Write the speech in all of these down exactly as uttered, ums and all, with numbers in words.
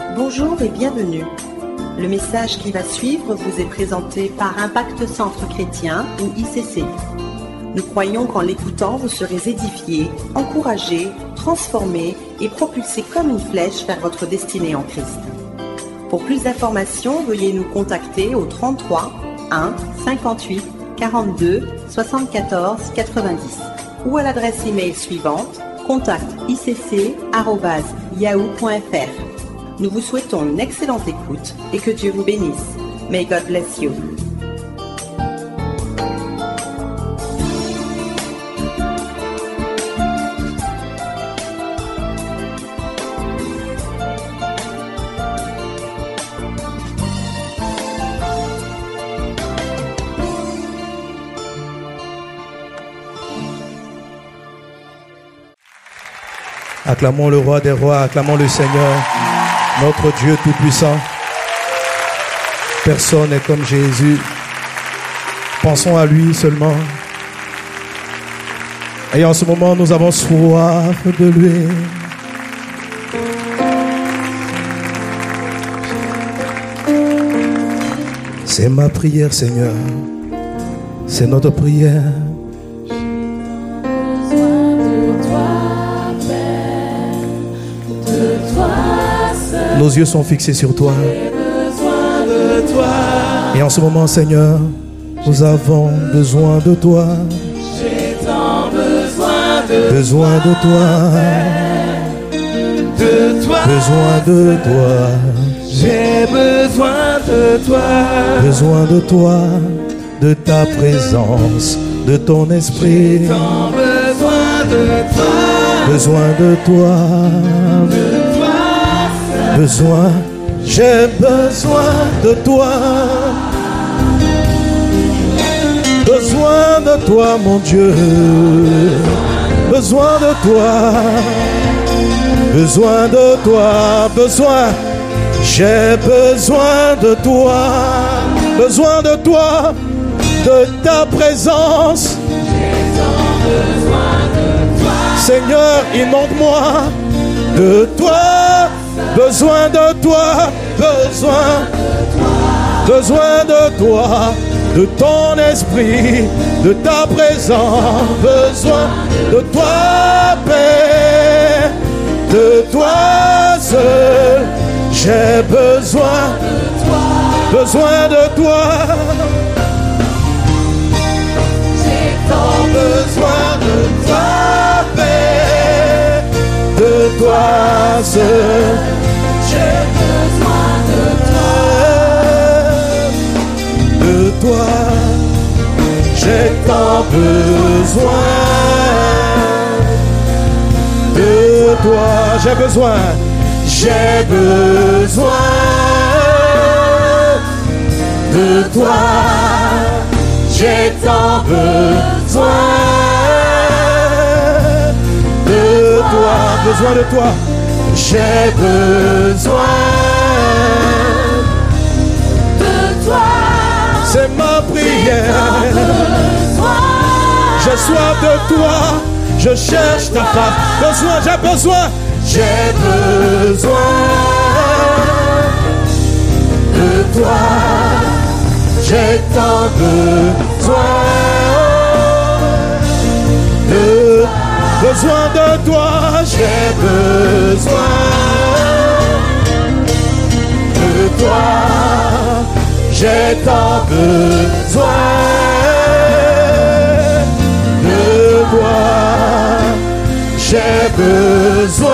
Bonjour et bienvenue. Le message qui va suivre vous est présenté par Impact Centre Chrétien ou I C C. Nous croyons qu'en l'écoutant, vous serez édifiés, encouragés, transformés et propulsés comme une flèche vers votre destinée en Christ. Pour plus d'informations, veuillez nous contacter au trente-trois un cinquante-huit quarante-deux soixante-quatorze quatre-vingt-dix ou à l'adresse email suivante contact i c c arobase yahoo point f r. Nous vous souhaitons une excellente écoute et que Dieu vous bénisse. May God bless you. Acclamons le roi des rois, acclamons le Seigneur, notre Dieu tout-puissant. Personne n'est comme Jésus. Pensons à lui seulement. Et en ce moment, nous avons soif de lui. C'est ma prière, Seigneur. C'est notre prière. Nos yeux sont fixés sur toi. Et en ce moment, Seigneur, nous avons besoin de toi. J'ai tant besoin de Besoin de toi. de toi. Besoin de toi. J'ai besoin de toi. Besoin de toi. De ta présence. De ton esprit. Tant besoin de toi. Besoin de toi. De toi. Besoin. J'ai besoin de toi. Besoin de toi, mon Dieu. Besoin de toi. Besoin de toi. Besoin. J'ai besoin de toi. Besoin de toi. De ta présence. J'ai tant besoin de toi. Seigneur, inonde-moi de toi. Besoin de toi. Besoin. Besoin de toi. De ton esprit. De ta présence. Besoin de toi, Père. De toi seul. J'ai besoin. Besoin de toi. J'ai tant besoin de toi, Père. De toi seul. J'ai besoin de toi. De toi. J'ai tant besoin. De toi. J'ai besoin. J'ai besoin. De toi. J'ai tant besoin. De toi. Besoin de toi. J'ai besoin. De toi. C'est ma prière. J'ai soif de toi. Je cherche ta face. Besoin, j'ai besoin. J'ai besoin de toi. J'ai tant besoin de besoin de toi. J'ai besoin de toi. J'ai tant besoin de toi. J'ai besoin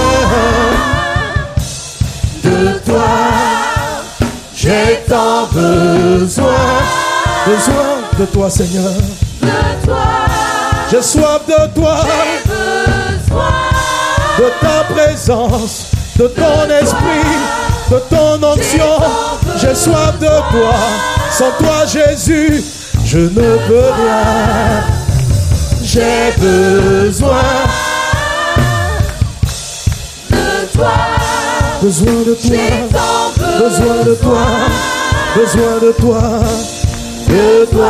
de toi. J'ai tant besoin. Besoin de toi, Seigneur. De toi. J'ai soif de toi. J'ai besoin De ta présence. De ton esprit. De ton onction. J'ai soif de toi. Sans toi, Jésus, je ne peux rien. J'ai besoin de toi. Besoin de toi. J'ai tant Besoin de toi. Besoin de toi. De toi.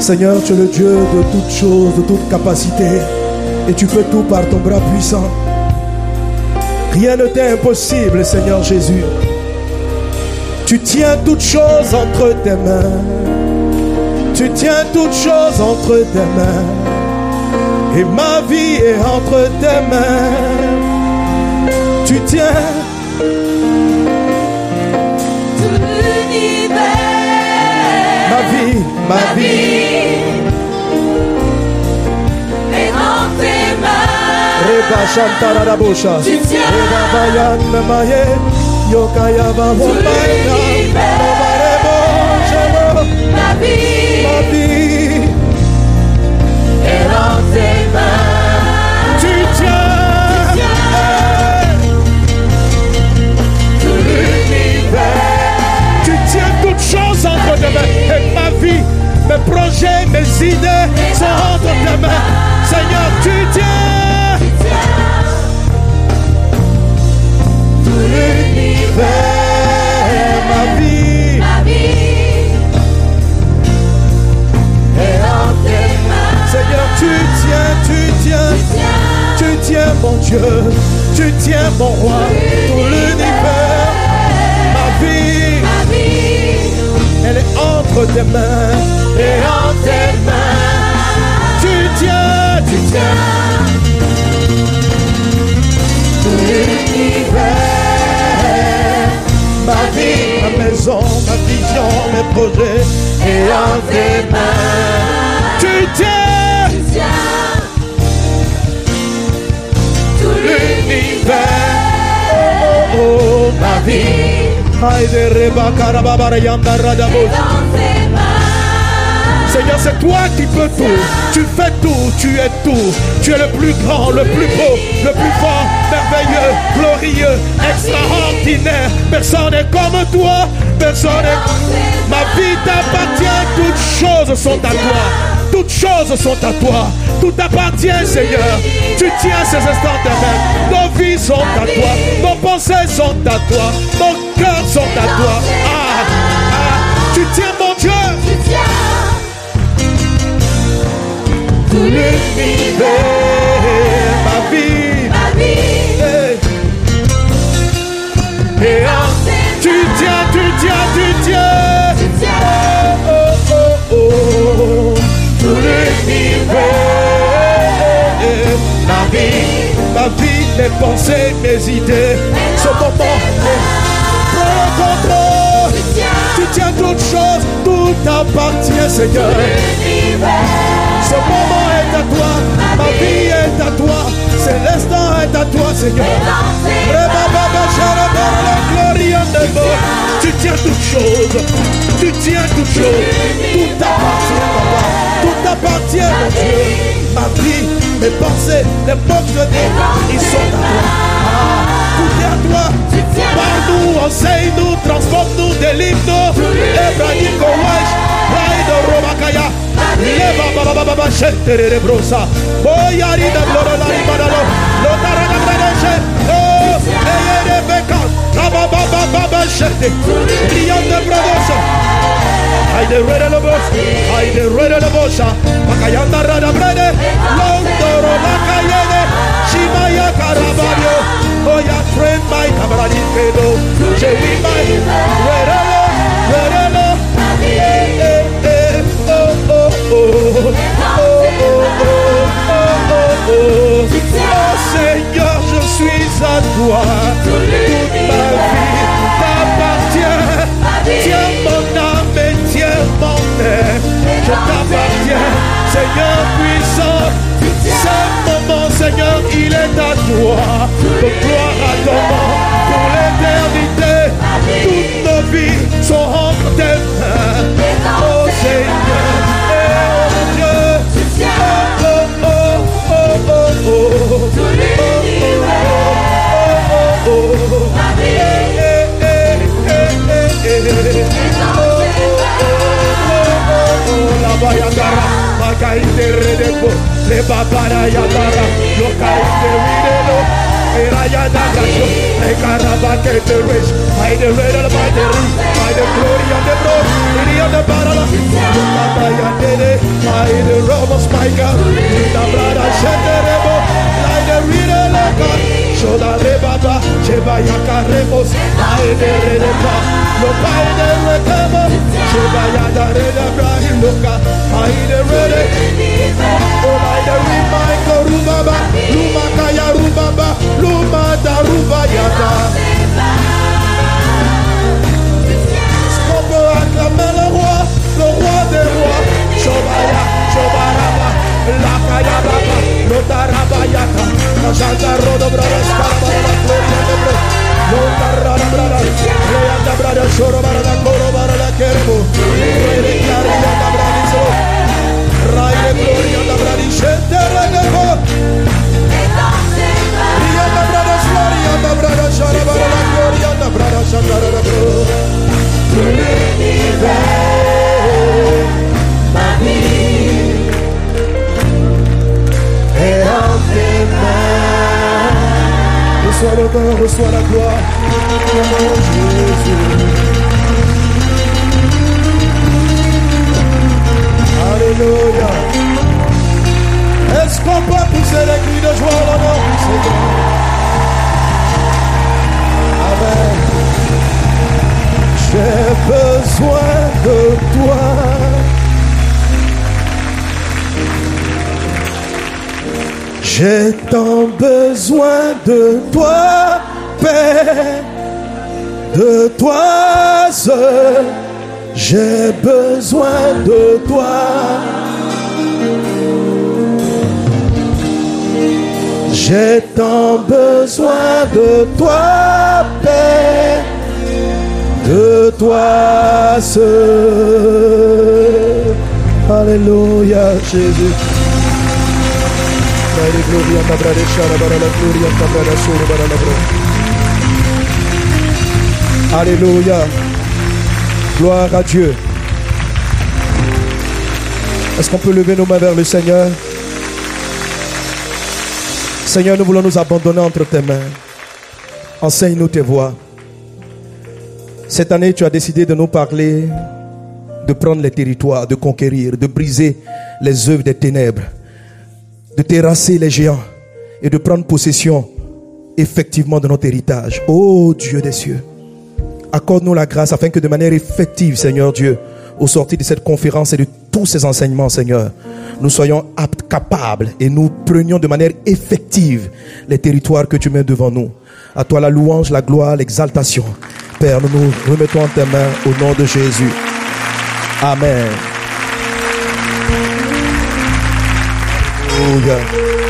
Seigneur, tu es le Dieu de toutes choses, de toute capacité. Et tu fais tout par ton bras puissant. Rien ne t'est impossible, Seigneur Jésus. Tu tiens toutes choses entre tes mains. Tu tiens toutes choses entre tes mains. Et ma vie est entre tes mains. Tu tiens tout l'univers. ma vie, ma, Ma vie. vie est dans tes mains. Reba Shantara Rabosha. Tu tiens Reba Bayan Maye. Yokaya Babomaina. Nomarebo Shamo. ma vie Ma vie. est dans tes mains. Tu tiens Tout l'univers. Tu tiens toutes choses entre tes mains. Et ma vie, mes projets, mes idées sont entre tes mains. Seigneur, tu tiens Tout l'univers. ma vie. Ma vie est dans tes mains. Seigneur, tu tiens, tu tiens, tu tiens mon Dieu. Tu tiens mon roi. Tout l'univers. Ma vie, Ma vie elle est entre tes mains. est en tes mains. Tu tiens, tu tiens. Tout l'univers. Ma vie, ma maison, ma vision, mes projets Est en tes mains. Tu tiens Tu tiens tout l'univers. oh, oh, Ma vie Haïde Reba Karababara Yanda Radabo. est dans tes mains. Seigneur, c'est toi qui peux tout. Tu fais tout, tu es tout. Tu es le plus grand, le plus beau, le plus fort, merveilleux, glorieux, extraordinaire. Personne n'est comme toi. Personne n'est comme ma vie t'appartient. Toutes choses sont à toi. Toutes choses sont à toi. Tout t'appartient, Seigneur. Tu tiens ces instants de main. Nos vies sont à toi. Nos pensées sont à toi. Nos cœurs sont à toi. Ah, ah. Tu tiens, mon Dieu. Tu tiens tout l'univers. Ma vie. Ma vie Hey. est en tes Tu tiens, tu tiens, tu tiens. Tu tiens Oh, oh, oh. tout l'univers. Ma vie, ma vie, mes pensées, mes idées. Ce moment, prends le contrôle. Tu tiens Tu tiens toutes choses, tout t'appartient, Seigneur. l'univers. Ce moment est à toi, ma vie est à toi, c'est l'instant est à toi, Seigneur. Tu tiens toutes choses, tu tiens toutes choses, tout t'appartient, papa, tout t'appartient, mon Dieu. Ma vie, mes pensées, les mots que je dis, ils sont à toi. Ah, tout est à toi. Parle-nous, enseigne-nous, transforme-nous, délivre-nous. Ebrahim Kouach, Raïd Romakaya. Leva baba baba baba shentere de brosa. Boyari da bloro la ribadalo. Lotara da bradeche. Oh, eye de beka. Baba baba baba shente. Rian de bradosa. Aide rede lo bos. Aide rede lo bosa. Makayanda rada brade. Londoro makayene. Shimaya karabario. Oh ya friend my camarade pedo. Je wi my. Rede lo. Rede lo. Eh eh eh. Oh, oh, oh, oh, oh, oh, oh, oh. Oh Seigneur, je suis à toi. Toute ma vie t'appartient. Tiens mon âme et tiens mon être. Je t'appartiens, Seigneur puissant. Ce moment, Seigneur, il est à toi. De gloire à ton nom pour l'éternité. Toutes nos vies sont entre tes mains. Oh Seigneur. Le babara yadara, lo kaite widelo, erayada gasho, le karabake the rich, by the red of the root, by the glory of the Lord, in the barala, lo babaya dede, Like the Romans, my God. The brother Shenderebo. Like the reader, God. Shoda Rebaba. Cheba Yakaremos. Like the Redeba. No by the Redeba. Cheba Yada Redebra. Loka. Like the Redeba. Oh, like the Reminder Rubaba. Lumakaya Rubaba. Lumada Rubayada. Acclamer le roi, le roi des rois. Shobaya, Shobaraba, Lakaya Baba, Lotarabayata, Najanta Rodo Brothers, Karabara, Gloria de Bro, Lotarada Brothers, Leanda Brothers, Shorobara, Korobara, Kerebo, Rede Claria da Bradiso, Raide Gloria da Bradishete Redebo, Ria da Brothers, Gloria da Brothers, Sharabara, Gloria da Brothers, Shandara Bro. L'univers, ma vie est en tes mains. Reçois l'honneur, reçois la gloire, mon Jésus. Alléluia. Est-ce qu'on peut pousser les cris de joie à l'honneur du Seigneur? Amen. J'ai besoin de toi. J'ai tant besoin de toi, Père, de toi seul. J'ai besoin de toi. J'ai tant besoin de toi, Père, de toi seul. Alléluia, Jésus. Alléluia. Gloire à Dieu. Est-ce qu'on peut lever nos mains vers le Seigneur? Seigneur, nous voulons nous abandonner entre tes mains. Enseigne-nous tes voies. Cette année, tu as décidé de nous parler, de prendre les territoires, de conquérir, de briser les œuvres des ténèbres, de terrasser les géants et de prendre possession effectivement de notre héritage. Ô Dieu des cieux, accorde-nous la grâce afin que de manière effective, Seigneur Dieu, au sortir de cette conférence et de tous ces enseignements, Seigneur, nous soyons aptes, capables et nous prenions de manière effective les territoires que tu mets devant nous. À toi la louange, la gloire, l'exaltation. Père, nous nous remettons en tes mains au nom de Jésus. Amen. Alléluia.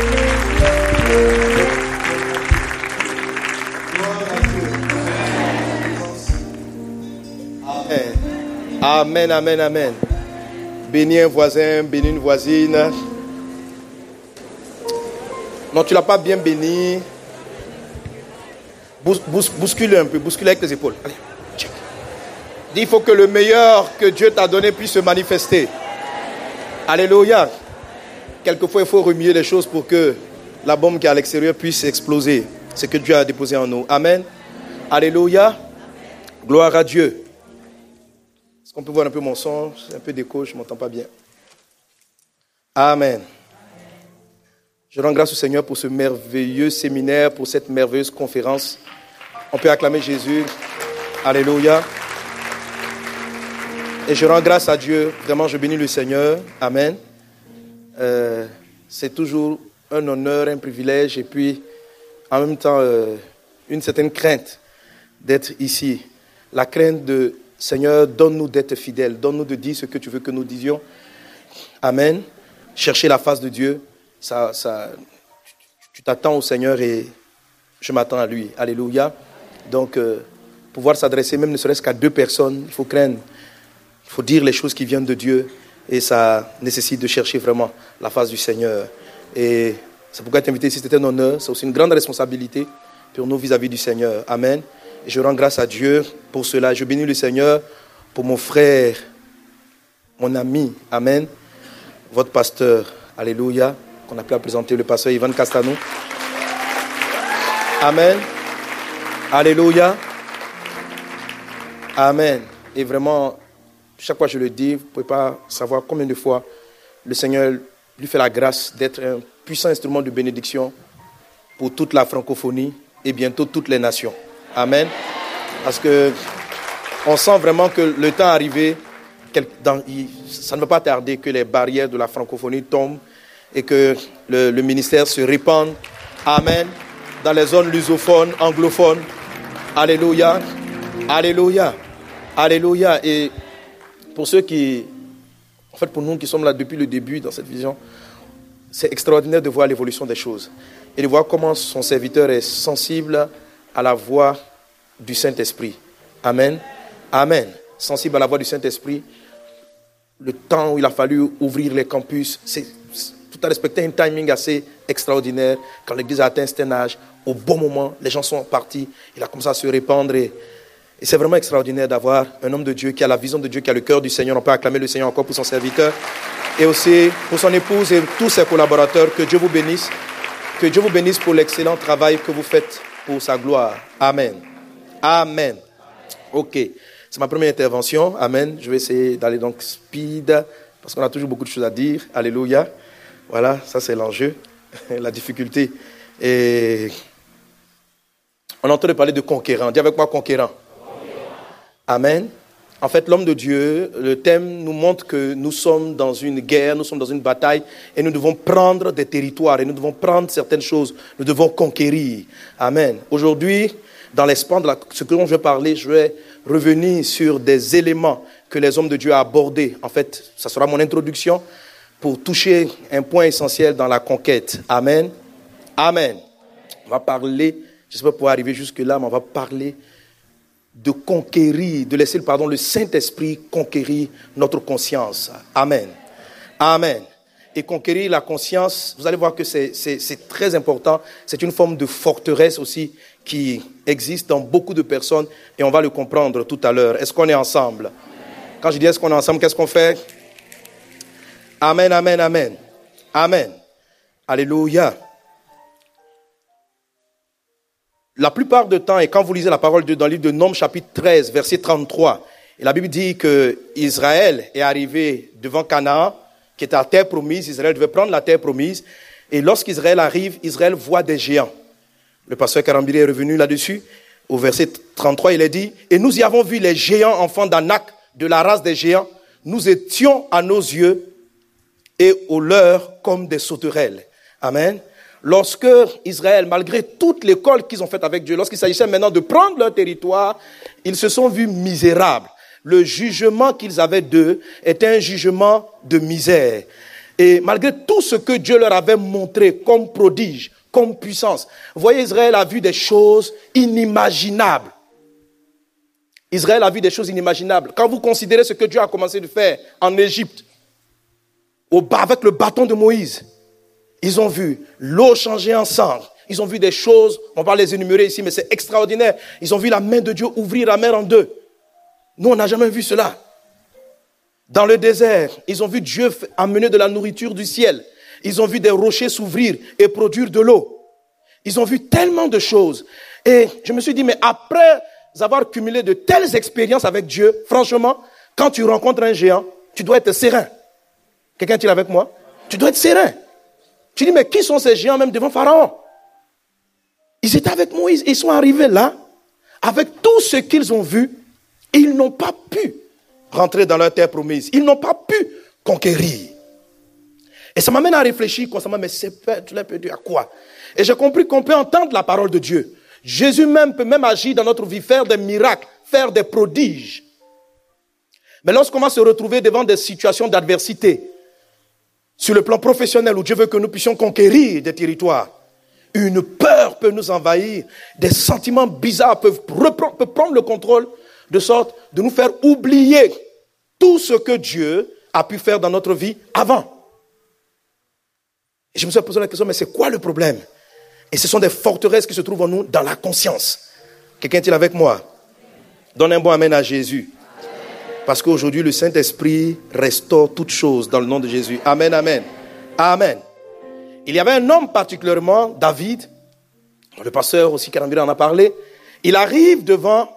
Amen, amen, amen. Bénis un voisin, bénis une voisine. Non, tu ne l'as pas bien béni. Bous, bous, bouscule un peu, bouscule avec tes épaules. Allez, check. Dis, il faut que le meilleur que Dieu t'a donné puisse se manifester. Alléluia. Quelquefois, il faut remuer les choses pour que la bombe qui est à l'extérieur puisse exploser. C'est ce que Dieu a déposé en nous. Amen. Alléluia. Gloire à Dieu. Est-ce qu'on peut voir un peu mon son? C'est un peu d'écho, je ne m'entends pas bien. Amen. Je rends grâce au Seigneur pour ce merveilleux séminaire, pour cette merveilleuse conférence. On peut acclamer Jésus. Alléluia. Et je rends grâce à Dieu. Vraiment, je bénis le Seigneur. Amen. Euh, c'est toujours un honneur, un privilège et puis en même temps euh, une certaine crainte d'être ici. La crainte de Seigneur, donne-nous d'être fidèles, donne-nous de dire ce que tu veux que nous disions. Amen. Chercher la face de Dieu, ça, ça, tu t'attends au Seigneur et je m'attends à lui. Alléluia. Donc, euh, pouvoir s'adresser même ne serait-ce qu'à deux personnes, il faut craindre, il faut dire les choses qui viennent de Dieu et ça nécessite de chercher vraiment la face du Seigneur. Et c'est pourquoi être invité ici, c'est un honneur, c'est aussi une grande responsabilité pour nous vis-à-vis du Seigneur. Amen. Et je rends grâce à Dieu pour cela. Je bénis le Seigneur pour mon frère, mon ami. Amen. Votre pasteur. Alléluia. Qu'on a pu présenter le pasteur Ivan Castanou. Amen. Alléluia. Amen. Et vraiment, chaque fois que je le dis, vous ne pouvez pas savoir combien de fois le Seigneur lui fait la grâce d'être un puissant instrument de bénédiction pour toute la francophonie et bientôt toutes les nations. Amen. Parce que on sent vraiment que le temps est arrivé, dans, ça ne va pas tarder que les barrières de la francophonie tombent et que le, le ministère se répande. Amen. Dans les zones lusophones, anglophones. Alléluia. Alléluia. Alléluia. Et pour ceux qui, en fait pour nous qui sommes là depuis le début dans cette vision, c'est extraordinaire de voir l'évolution des choses et de voir comment son serviteur est sensible à la voix du Saint-Esprit. Amen. Amen. Sensible à la voix du Saint-Esprit. Le temps où il a fallu ouvrir les campus, c'est, c'est, tout a respecté un timing assez extraordinaire. Quand l'église a atteint un certain âge, au bon moment, les gens sont partis, il a commencé à se répandre. Et, et c'est vraiment extraordinaire d'avoir un homme de Dieu qui a la vision de Dieu, qui a le cœur du Seigneur. On peut acclamer le Seigneur encore pour son serviteur. Et aussi pour son épouse et tous ses collaborateurs. Que Dieu vous bénisse. Que Dieu vous bénisse pour l'excellent travail que vous faites pour sa gloire. Amen. Amen. Ok. C'est ma première intervention. Amen. Je vais essayer d'aller donc speed parce qu'on a toujours beaucoup de choses à dire. Alléluia. Voilà, ça c'est l'enjeu, la difficulté. Et on est en train de parler de conquérant. Dis avec moi conquérant. Amen. En fait, l'homme de Dieu, le thème nous montre que nous sommes dans une guerre, nous sommes dans une bataille et nous devons prendre des territoires et nous devons prendre certaines choses. Nous devons conquérir. Amen. Aujourd'hui, dans l'espace de la, ce que dont je vais parler, je vais revenir sur des éléments que les hommes de Dieu ont abordés. En fait, ça sera mon introduction pour toucher un point essentiel dans la conquête. Amen. Amen. On va parler, j'espère pouvoir arriver jusque-là, mais on va parler de conquérir, de laisser pardon, le Saint-Esprit conquérir notre conscience. Amen. Amen. Et conquérir la conscience, vous allez voir que c'est, c'est, c'est très important. C'est une forme de forteresse aussi qui existe dans beaucoup de personnes et on va le comprendre tout à l'heure. Est-ce qu'on est ensemble? Quand je dis est-ce qu'on est ensemble, qu'est-ce qu'on fait? Amen, amen, amen. Amen. Alléluia. La plupart du temps, et quand vous lisez la parole de Dieu dans le livre de Nombres, chapitre treize, verset trente-trois, et la Bible dit que Israël est arrivé devant Canaan, qui était la terre promise. Israël devait prendre la terre promise. Et lorsqu'Israël arrive, Israël voit des géants. Le pasteur Karambiré est revenu là-dessus. Au verset trente-trois, il est dit, « Et nous y avons vu les géants enfants d'Anak, de la race des géants. Nous étions à nos yeux et aux leurs comme des sauterelles. » Amen. Lorsque Israël, malgré toute l'école qu'ils ont faite avec Dieu, lorsqu'il s'agissait maintenant de prendre leur territoire, ils se sont vus misérables. Le jugement qu'ils avaient d'eux était un jugement de misère. Et malgré tout ce que Dieu leur avait montré comme prodige, comme puissance, vous voyez, Israël a vu des choses inimaginables. Israël a vu des choses inimaginables. Quand vous considérez ce que Dieu a commencé de faire en Égypte, au bas, avec le bâton de Moïse, ils ont vu l'eau changer en sang. Ils ont vu des choses, on va les énumérer ici, mais c'est extraordinaire. Ils ont vu la main de Dieu ouvrir la mer en deux. Nous, on n'a jamais vu cela. Dans le désert, ils ont vu Dieu amener de la nourriture du ciel. Ils ont vu des rochers s'ouvrir et produire de l'eau. Ils ont vu tellement de choses. Et je me suis dit, mais après avoir cumulé de telles expériences avec Dieu, franchement, quand tu rencontres un géant, tu dois être serein. Quelqu'un est-il avec moi? Tu dois être serein. Tu dis, mais qui sont ces géants même devant Pharaon? Ils étaient avec Moïse. Ils sont arrivés là, avec tout ce qu'ils ont vu, et ils n'ont pas pu rentrer dans leur terre promise. Ils n'ont pas pu conquérir. Et ça m'amène à réfléchir constamment, mais c'est cela peut dire à quoi? Et j'ai compris qu'on peut entendre la parole de Dieu. Jésus même peut même agir dans notre vie, faire des miracles, faire des prodiges. Mais lorsqu'on va se retrouver devant des situations d'adversité, sur le plan professionnel où Dieu veut que nous puissions conquérir des territoires, une peur peut nous envahir, des sentiments bizarres peuvent, reprendre, peuvent prendre le contrôle de sorte de nous faire oublier tout ce que Dieu a pu faire dans notre vie avant. Et je me suis posé la question, mais c'est quoi le problème? Et ce sont des forteresses qui se trouvent en nous dans la conscience. Quelqu'un est-il avec moi? Donne un bon amen à Jésus. Parce qu'aujourd'hui, le Saint-Esprit restaure toutes choses dans le nom de Jésus. Amen, amen. Amen. Il y avait un homme particulièrement, David, le pasteur aussi Karambira en a parlé. Il arrive devant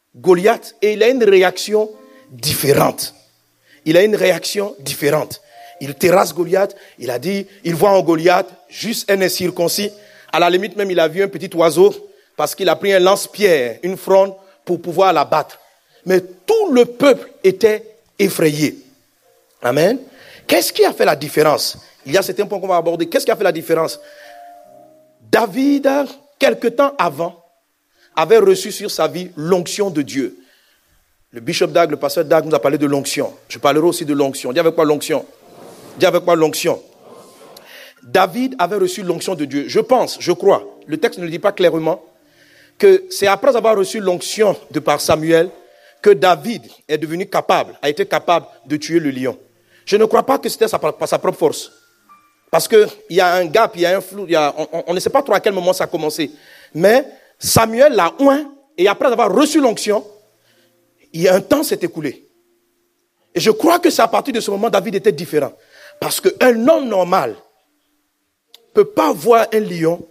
Goliath et il a une réaction différente. Il a une réaction différente. il terrasse Goliath. Il a dit, il voit en Goliath juste un incirconcis. À la limite même, il a vu un petit oiseau parce qu'il a pris un lance-pierre, une fronde pour pouvoir l'abattre. Mais tout le peuple était effrayé. Amen. Qu'est-ce qui a fait la différence? Il y a certains points qu'on va aborder. Qu'est-ce qui a fait la différence? David, quelque temps avant, avait reçu sur sa vie l'onction de Dieu. Le bishop Dag, le pasteur Dag nous a parlé de l'onction. Je parlerai aussi de l'onction. Dis avec quoi l'onction? Dis avec quoi l'onction? David avait reçu l'onction de Dieu. Je pense, je crois, le texte ne le dit pas clairement, que c'est après avoir reçu l'onction de par Samuel que David est devenu capable, a été capable de tuer le lion. Je ne crois pas que c'était sa, par sa propre force. Parce qu'il y a un gap, il y a un flou, il y a, on, on ne sait pas trop à quel moment ça a commencé. Mais Samuel l'a oint, et après avoir reçu l'onction, il y a un temps s'est écoulé. Et je crois que c'est à partir de ce moment David était différent. Parce qu'un homme normal ne peut pas voir un lion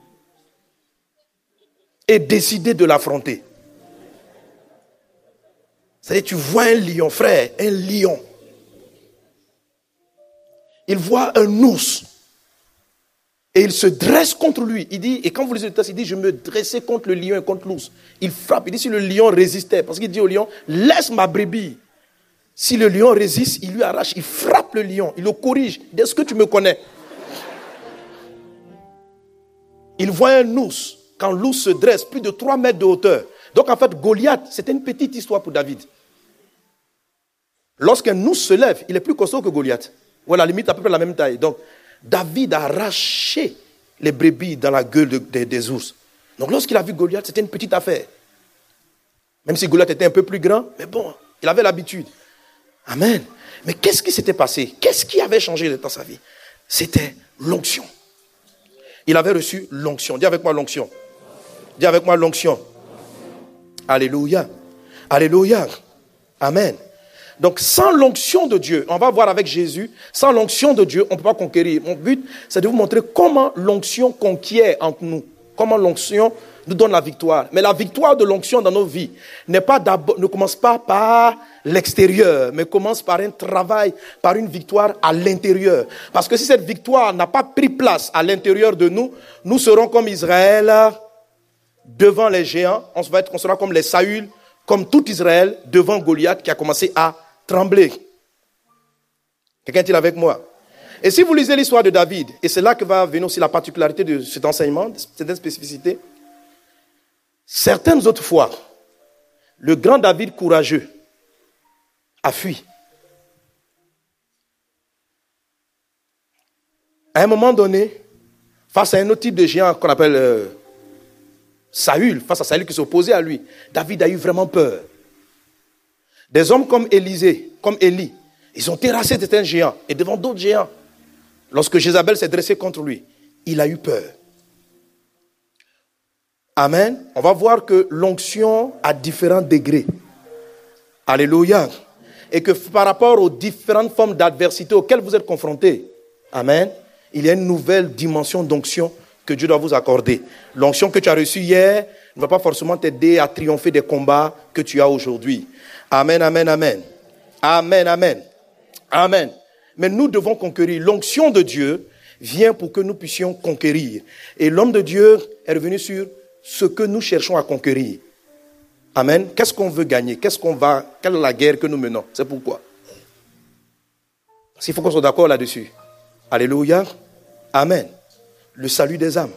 et décider de l'affronter. C'est-à-dire, tu vois un lion, frère, un lion. Il voit un ours. Et il se dresse contre lui. Il dit, et quand vous lisez le texte, il dit, je me dressais contre le lion et contre l'ours. Il frappe. Il dit, si le lion résistait, parce qu'il dit au lion, laisse ma brebis. Si le lion résiste, il lui arrache, il frappe le lion, il le corrige. Est-ce que tu me connais? Il voit un ours. Quand l'ours se dresse, plus de trois mètres de hauteur. Donc en fait, Goliath, c'était une petite histoire pour David. Lorsqu'un ours se lève, il est plus costaud que Goliath. Ou à la limite, à peu près la même taille. Donc, David a arraché les brebis dans la gueule de, de, des ours. Donc lorsqu'il a vu Goliath, c'était une petite affaire. Même si Goliath était un peu plus grand, mais bon, il avait l'habitude. Amen. Mais qu'est-ce qui s'était passé? Qu'est-ce qui avait changé dans sa vie? C'était l'onction. Il avait reçu l'onction. Dis avec moi l'onction. Dis avec moi l'onction. Alléluia. Alléluia. Amen. Donc, sans l'onction de Dieu, on va voir avec Jésus, sans l'onction de Dieu, on ne peut pas conquérir. Mon but, c'est de vous montrer comment l'onction conquiert entre nous. Comment l'onction nous donne la victoire. Mais la victoire de l'onction dans nos vies n'est pas d'abord, ne commence pas par l'extérieur, mais commence par un travail, par une victoire à l'intérieur. Parce que si cette victoire n'a pas pris place à l'intérieur de nous, nous serons comme Israël devant les géants. On va être, on sera comme les Saül, comme tout Israël devant Goliath qui a commencé à trembler. Quelqu'un est-il avec moi? Et si vous lisez l'histoire de David, et c'est là que va venir aussi la particularité de cet enseignement, de cette spécificité, certaines autres fois, le grand David courageux a fui. À un moment donné, face à un autre type de géant qu'on appelle euh, Saül, face à Saül qui s'opposait à lui, David a eu vraiment peur. Des hommes comme Élisée, comme Élie, ils ont terrassé certains géants et devant d'autres géants. Lorsque Jézabel s'est dressée contre lui, il a eu peur. Amen. On va voir que l'onction a différents degrés. Alléluia. Et que par rapport aux différentes formes d'adversité auxquelles vous êtes confrontés, amen, il y a une nouvelle dimension d'onction que Dieu doit vous accorder. L'onction que tu as reçue hier ne va pas forcément t'aider à triompher des combats que tu as aujourd'hui. Amen, amen, amen. Amen, amen. Amen. Mais nous devons conquérir. L'onction de Dieu vient pour que nous puissions conquérir. Et l'homme de Dieu est revenu sur ce que nous cherchons à conquérir. Amen. Qu'est-ce qu'on veut gagner? Qu'est-ce qu'on va, quelle est la guerre que nous menons? C'est pourquoi. Parce qu'il faut qu'on soit d'accord là-dessus. Alléluia. Amen. Le salut des âmes.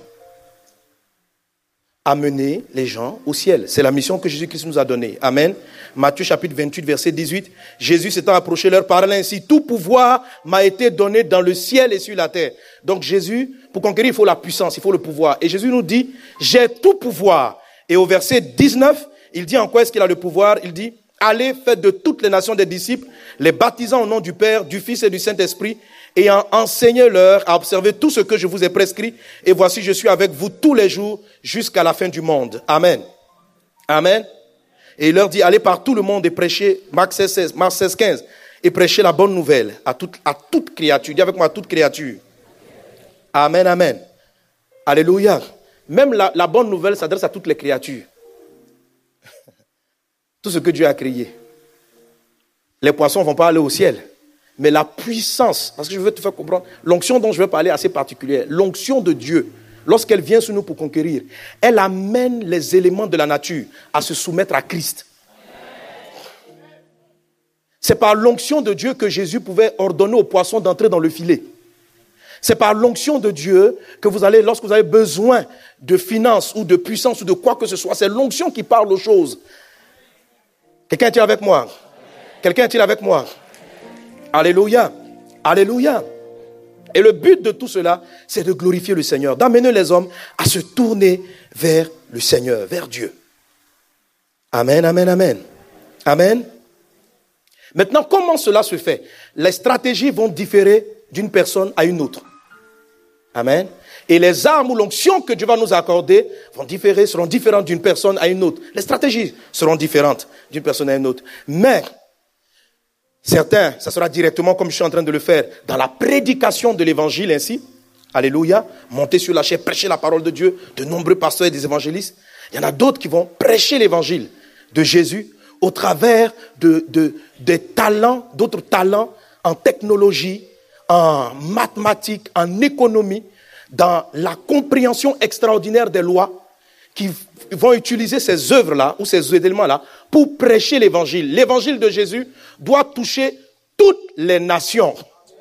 Amener les gens au ciel. C'est la mission que Jésus-Christ nous a donnée. Amen. Matthieu chapitre vingt-huit, verset dix-huit. Jésus s'étant approché leur parlait ainsi. Tout pouvoir m'a été donné dans le ciel et sur la terre. Donc Jésus, pour conquérir, il faut la puissance, il faut le pouvoir. Et Jésus nous dit, j'ai tout pouvoir. Et au verset dix-neuf, il dit en quoi est-ce qu'il a le pouvoir? Il dit, allez, faites de toutes les nations des disciples, les baptisant au nom du Père, du Fils et du Saint-Esprit, et enseignez-leur à observer tout ce que je vous ai prescrit. Et voici, je suis avec vous tous les jours jusqu'à la fin du monde. Amen. Amen. Et il leur dit, allez par tout le monde et prêchez, Marc seize, quinze, et prêchez la bonne nouvelle à toute, à toute créature. Dis avec moi, à toute créature. Amen, amen. Alléluia. Même la, la bonne nouvelle s'adresse à toutes les créatures. Tout ce que Dieu a créé. Les poissons ne vont pas aller au ciel. Mais la puissance, parce que je veux te faire comprendre, l'onction dont je vais parler est assez particulière. L'onction de Dieu, lorsqu'elle vient sur nous pour conquérir, elle amène les éléments de la nature à se soumettre à Christ. C'est par l'onction de Dieu que Jésus pouvait ordonner aux poissons d'entrer dans le filet. C'est par l'onction de Dieu que vous allez, lorsque vous avez besoin de finances ou de puissance ou de quoi que ce soit, c'est l'onction qui parle aux choses. Quelqu'un est-il avec moi? Quelqu'un est-il avec moi? Alléluia. Alléluia. Et le but de tout cela, c'est de glorifier le Seigneur, d'amener les hommes à se tourner vers le Seigneur, vers Dieu. Amen, amen, amen. Amen. Maintenant, comment cela se fait? Les stratégies vont différer d'une personne à une autre. Amen. Et les armes ou l'onction que Dieu va nous accorder vont différer, seront différentes d'une personne à une autre. Les stratégies seront différentes d'une personne à une autre. Mais, certains, ça sera directement comme je suis en train de le faire, dans la prédication de l'évangile ainsi. Alléluia. Monter sur la chair, prêcher la parole de Dieu. De nombreux pasteurs et des évangélistes. Il y en a d'autres qui vont prêcher l'évangile de Jésus au travers de, de, des talents, d'autres talents en technologie, en mathématiques, en économie, dans la compréhension extraordinaire des lois, qui vont utiliser ces œuvres-là ou ces éléments-là pour prêcher l'évangile. L'évangile de Jésus doit toucher toutes les nations.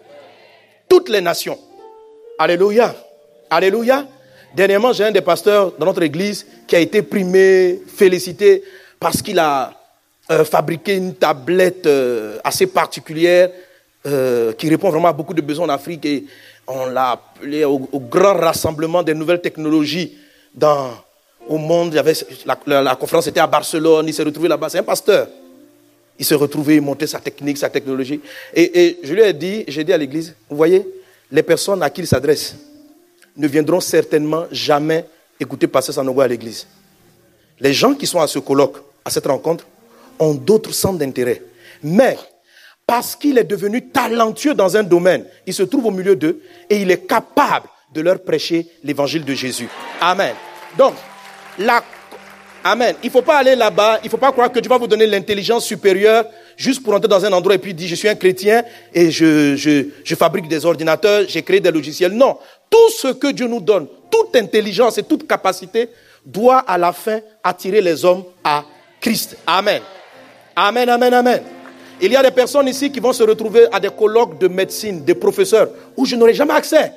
Toutes les nations. Alléluia. Alléluia. Dernièrement, j'ai un des pasteurs dans notre église qui a été primé, félicité, parce qu'il a euh, fabriqué une tablette euh, assez particulière euh, qui répond vraiment à beaucoup de besoins en Afrique. Et on l'a appelé au, au grand rassemblement des nouvelles technologies dans, au monde. Il y avait, la, la, la conférence était à Barcelone, il s'est retrouvé là-bas. C'est un pasteur. Il s'est retrouvé, il montait sa technique, sa technologie. Et, et je lui ai dit, j'ai dit à l'église, vous voyez, les personnes à qui il s'adresse ne viendront certainement jamais écouter Pasteur Sanogo à l'église. Les gens qui sont à ce colloque, à cette rencontre, ont d'autres centres d'intérêt. Mais, parce qu'il est devenu talentueux dans un domaine, il se trouve au milieu d'eux et il est capable de leur prêcher l'évangile de Jésus. Amen. Donc, la, amen. Il ne faut pas aller là-bas, il ne faut pas croire que Dieu va vous donner l'intelligence supérieure juste pour entrer dans un endroit et puis dire je suis un chrétien et je, je, je fabrique des ordinateurs, j'ai créé des logiciels. Non. Tout ce que Dieu nous donne, toute intelligence et toute capacité doit à la fin attirer les hommes à Christ. Amen. Amen, amen, amen. Il y a des personnes ici qui vont se retrouver à des colloques de médecine, des professeurs, où je n'aurai jamais accès.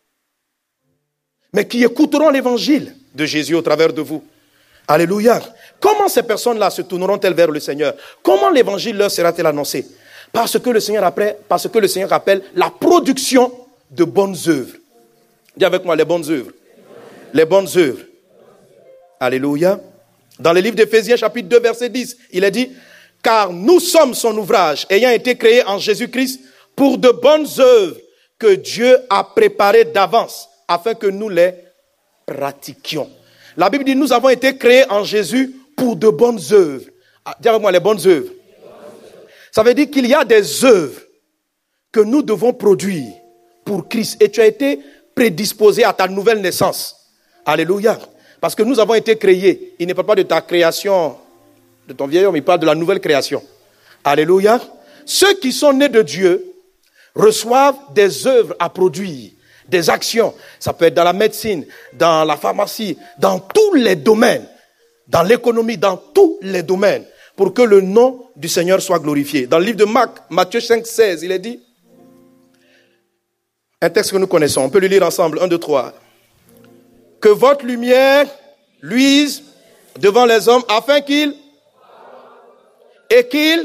Mais qui écouteront l'évangile de Jésus au travers de vous. Alléluia. Comment ces personnes-là se tourneront-elles vers le Seigneur? Comment l'évangile leur sera-t-il annoncé? Parce que le Seigneur appelle, parce que le Seigneur appelle la production de bonnes œuvres. Dis avec moi, les bonnes œuvres. Les bonnes œuvres. Alléluia. Dans le livre d'Éphésiens, chapitre deux, verset dix, il est dit, car nous sommes son ouvrage, ayant été créés en Jésus-Christ pour de bonnes œuvres que Dieu a préparées d'avance, afin que nous les pratiquions. La Bible dit, nous avons été créés en Jésus pour de bonnes œuvres. Ah, dis avec moi, les bonnes œuvres. Ça veut dire qu'il y a des œuvres que nous devons produire pour Christ. Et tu as été prédisposé à ta nouvelle naissance. Alléluia. Parce que nous avons été créés. Il ne parle pas de ta création, de ton vieil homme, il parle de la nouvelle création. Alléluia. Ceux qui sont nés de Dieu reçoivent des œuvres à produire, des actions. Ça peut être dans la médecine, dans la pharmacie, dans tous les domaines, dans l'économie, dans tous les domaines, pour que le nom du Seigneur soit glorifié. Dans le livre de Marc, Matthieu cinq, seize, il est dit, un texte que nous connaissons, on peut le lire ensemble, un, deux, trois. Que votre lumière luise devant les hommes afin qu'ils et qu'ils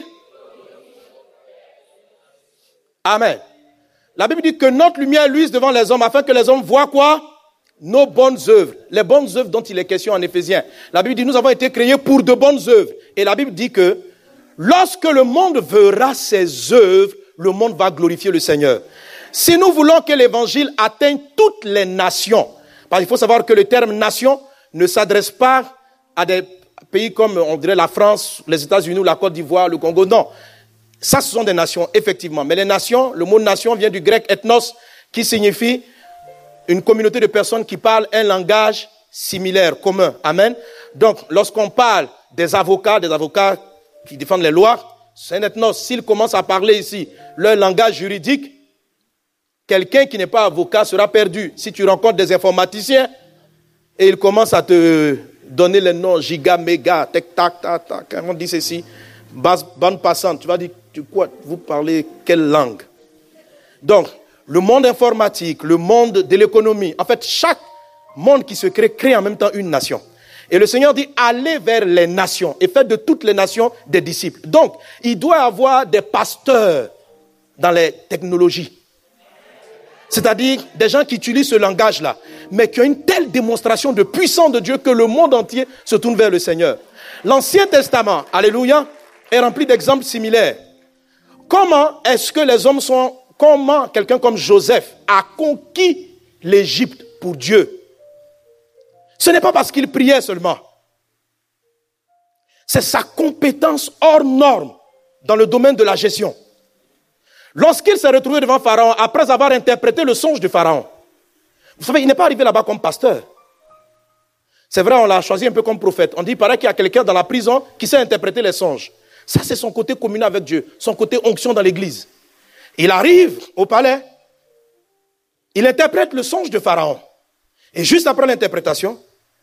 Amen. La Bible dit que notre lumière luise devant les hommes afin que les hommes voient quoi? Nos bonnes œuvres. Les bonnes œuvres dont il est question en Éphésiens. La Bible dit nous avons été créés pour de bonnes œuvres. Et la Bible dit que lorsque le monde verra ces œuvres, le monde va glorifier le Seigneur. Si nous voulons que l'évangile atteigne toutes les nations, parce qu'il faut savoir que le terme nation ne s'adresse pas à des pays comme on dirait la France, les États-Unis ou la Côte d'Ivoire, le Congo. Non, ça ce sont des nations effectivement. Mais les nations, le mot nation vient du grec ethnos qui signifie une communauté de personnes qui parlent un langage similaire, commun. Amen. Donc lorsqu'on parle des avocats, des avocats qui défendent les lois, c'est maintenant, s'ils commencent à parler ici leur langage juridique, quelqu'un qui n'est pas avocat sera perdu. Si tu rencontres des informaticiens et ils commencent à te donner les noms giga, méga, tac, tac, tac, tac, on dit ceci, base, bande passante, tu vas dire, tu, quoi, vous parlez quelle langue? Donc, le monde informatique, le monde de l'économie, en fait, chaque monde qui se crée, crée en même temps une nation. Et le Seigneur dit, allez vers les nations et faites de toutes les nations des disciples. Donc, il doit y avoir des pasteurs dans les technologies. C'est-à-dire des gens qui utilisent ce langage-là, mais qui ont une telle démonstration de puissance de Dieu que le monde entier se tourne vers le Seigneur. L'Ancien Testament, alléluia, est rempli d'exemples similaires. Comment est-ce que les hommes sont, comment quelqu'un comme Joseph a conquis l'Égypte pour Dieu? Ce n'est pas parce qu'il priait seulement. C'est sa compétence hors norme dans le domaine de la gestion. Lorsqu'il s'est retrouvé devant Pharaon, après avoir interprété le songe de Pharaon, vous savez, il n'est pas arrivé là-bas comme pasteur. C'est vrai, on l'a choisi un peu comme prophète. On dit, il paraît qu'il y a quelqu'un dans la prison qui sait interpréter les songes. Ça, c'est son côté communion avec Dieu, son côté onction dans l'église. Il arrive au palais, il interprète le songe de Pharaon. Et juste après l'interprétation,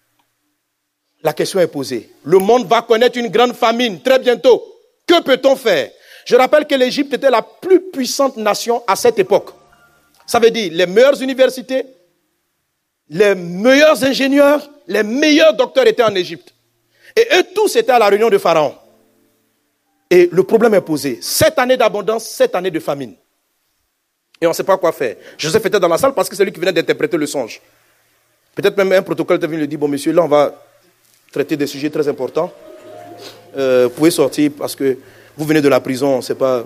la question est posée. Le monde va connaître une grande famine très bientôt. Que peut-on faire? Je rappelle que l'Égypte était la plus puissante nation à cette époque. Ça veut dire les meilleures universités, les meilleurs ingénieurs, les meilleurs docteurs étaient en Égypte. Et eux tous étaient à la réunion de Pharaon. Et le problème est posé. Sept années d'abondance, sept années de famine. Et on ne sait pas quoi faire. Joseph était dans la salle parce que c'est lui qui venait d'interpréter le songe. Peut-être même un protocole est venu lui dire, bon monsieur, là on va traiter des sujets très importants. Euh, vous pouvez sortir parce que vous venez de la prison, c'est pas...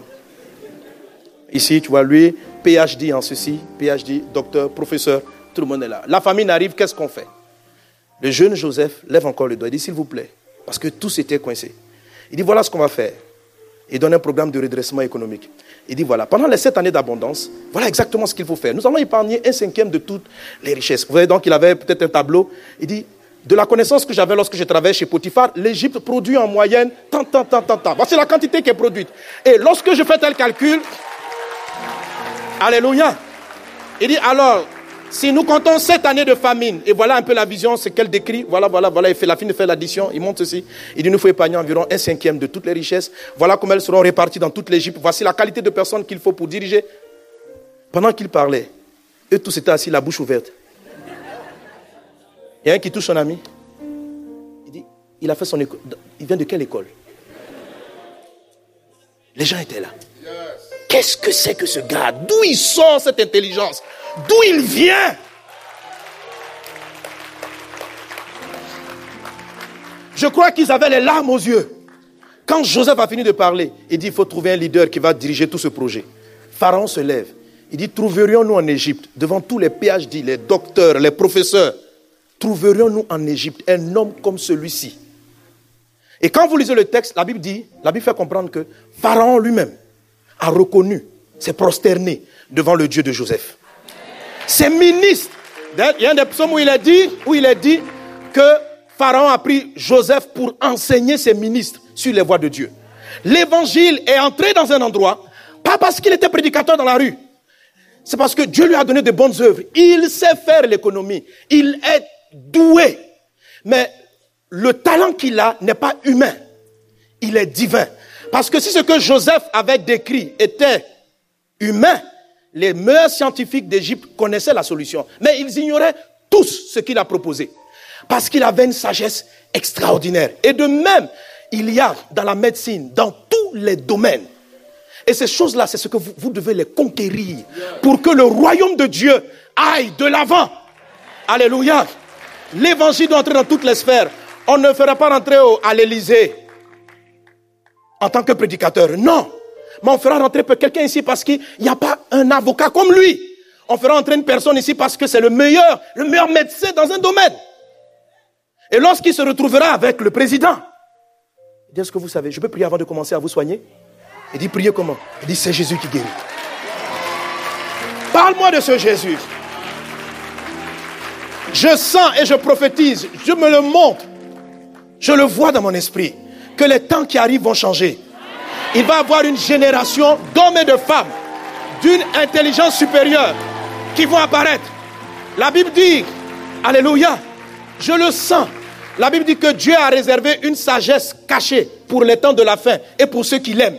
Ici, tu vois, lui, P H D en ceci, P H D, docteur, professeur, tout le monde est là. La famine arrive, qu'est-ce qu'on fait? Le jeune Joseph lève encore le doigt, il dit, s'il vous plaît, parce que tous étaient coincés. Il dit, voilà ce qu'on va faire. Il donne un programme de redressement économique. Il dit, voilà, pendant les sept années d'abondance, voilà exactement ce qu'il faut faire. Nous allons épargner un cinquième de toutes les richesses. Vous voyez donc, il avait peut-être un tableau. Il dit, de la connaissance que j'avais lorsque je travaillais chez Potiphar, l'Égypte produit en moyenne tant, tant, tant, tant, tant. Voici la quantité qui est produite. Et lorsque je fais tel calcul, alléluia, il dit, alors, si nous comptons sept années de famine, et voilà un peu la vision, c'est qu'elle décrit, voilà, voilà, voilà, il fait la fin de faire l'addition, il montre ceci, il dit, nous faut épargner environ un cinquième de toutes les richesses, voilà comment elles seront réparties dans toute l'Égypte, voici la qualité de personnes qu'il faut pour diriger. Pendant qu'il parlait, eux tous étaient assis, la bouche ouverte. Il y a un qui touche son ami, il dit, il a fait son école, il vient de quelle école? Les gens étaient là. Qu'est-ce que c'est que ce gars? D'où il sort cette intelligence? D'où il vient? Je crois qu'ils avaient les larmes aux yeux. Quand Joseph a fini de parler, il dit, il faut trouver un leader qui va diriger tout ce projet. Pharaon se lève. Il dit, trouverions-nous en Égypte, devant tous les P H D, les docteurs, les professeurs, trouverions-nous en Égypte un homme comme celui-ci? Et quand vous lisez le texte, la Bible dit, la Bible fait comprendre que Pharaon lui-même a reconnu, s'est prosterné devant le Dieu de Joseph. Ses ministres, il y a un des psaumes où il est dit, où il est dit que Pharaon a pris Joseph pour enseigner ses ministres sur les voies de Dieu. L'évangile est entré dans un endroit, pas parce qu'il était prédicateur dans la rue, c'est parce que Dieu lui a donné de bonnes œuvres. Il sait faire l'économie, il est doué, mais le talent qu'il a n'est pas humain, il est divin. Parce que si ce que Joseph avait décrit était humain, les meilleurs scientifiques d'Égypte connaissaient la solution. Mais ils ignoraient tous ce qu'il a proposé. Parce qu'il avait une sagesse extraordinaire. Et de même, il y a dans la médecine, dans tous les domaines. Et ces choses-là, c'est ce que vous, vous devez les conquérir. Pour que le royaume de Dieu aille de l'avant. Alléluia. L'évangile doit entrer dans toutes les sphères. On ne fera pas rentrer au, à l'Élysée en tant que prédicateur. Non. Mais on fera rentrer quelqu'un ici parce qu'il n'y a pas un avocat comme lui. On fera rentrer une personne ici parce que c'est le meilleur, le meilleur médecin dans un domaine. Et lorsqu'il se retrouvera avec le président, il dit, est-ce que vous savez, je peux prier avant de commencer à vous soigner? Il dit, priez comment? Il dit, c'est Jésus qui guérit. Parle-moi de ce Jésus. Je sens et je prophétise, je me le montre, je le vois dans mon esprit, que les temps qui arrivent vont changer. Il va y avoir une génération d'hommes et de femmes d'une intelligence supérieure qui vont apparaître. La Bible dit, alléluia, je le sens. La Bible dit que Dieu a réservé une sagesse cachée pour les temps de la fin et pour ceux qui l'aiment.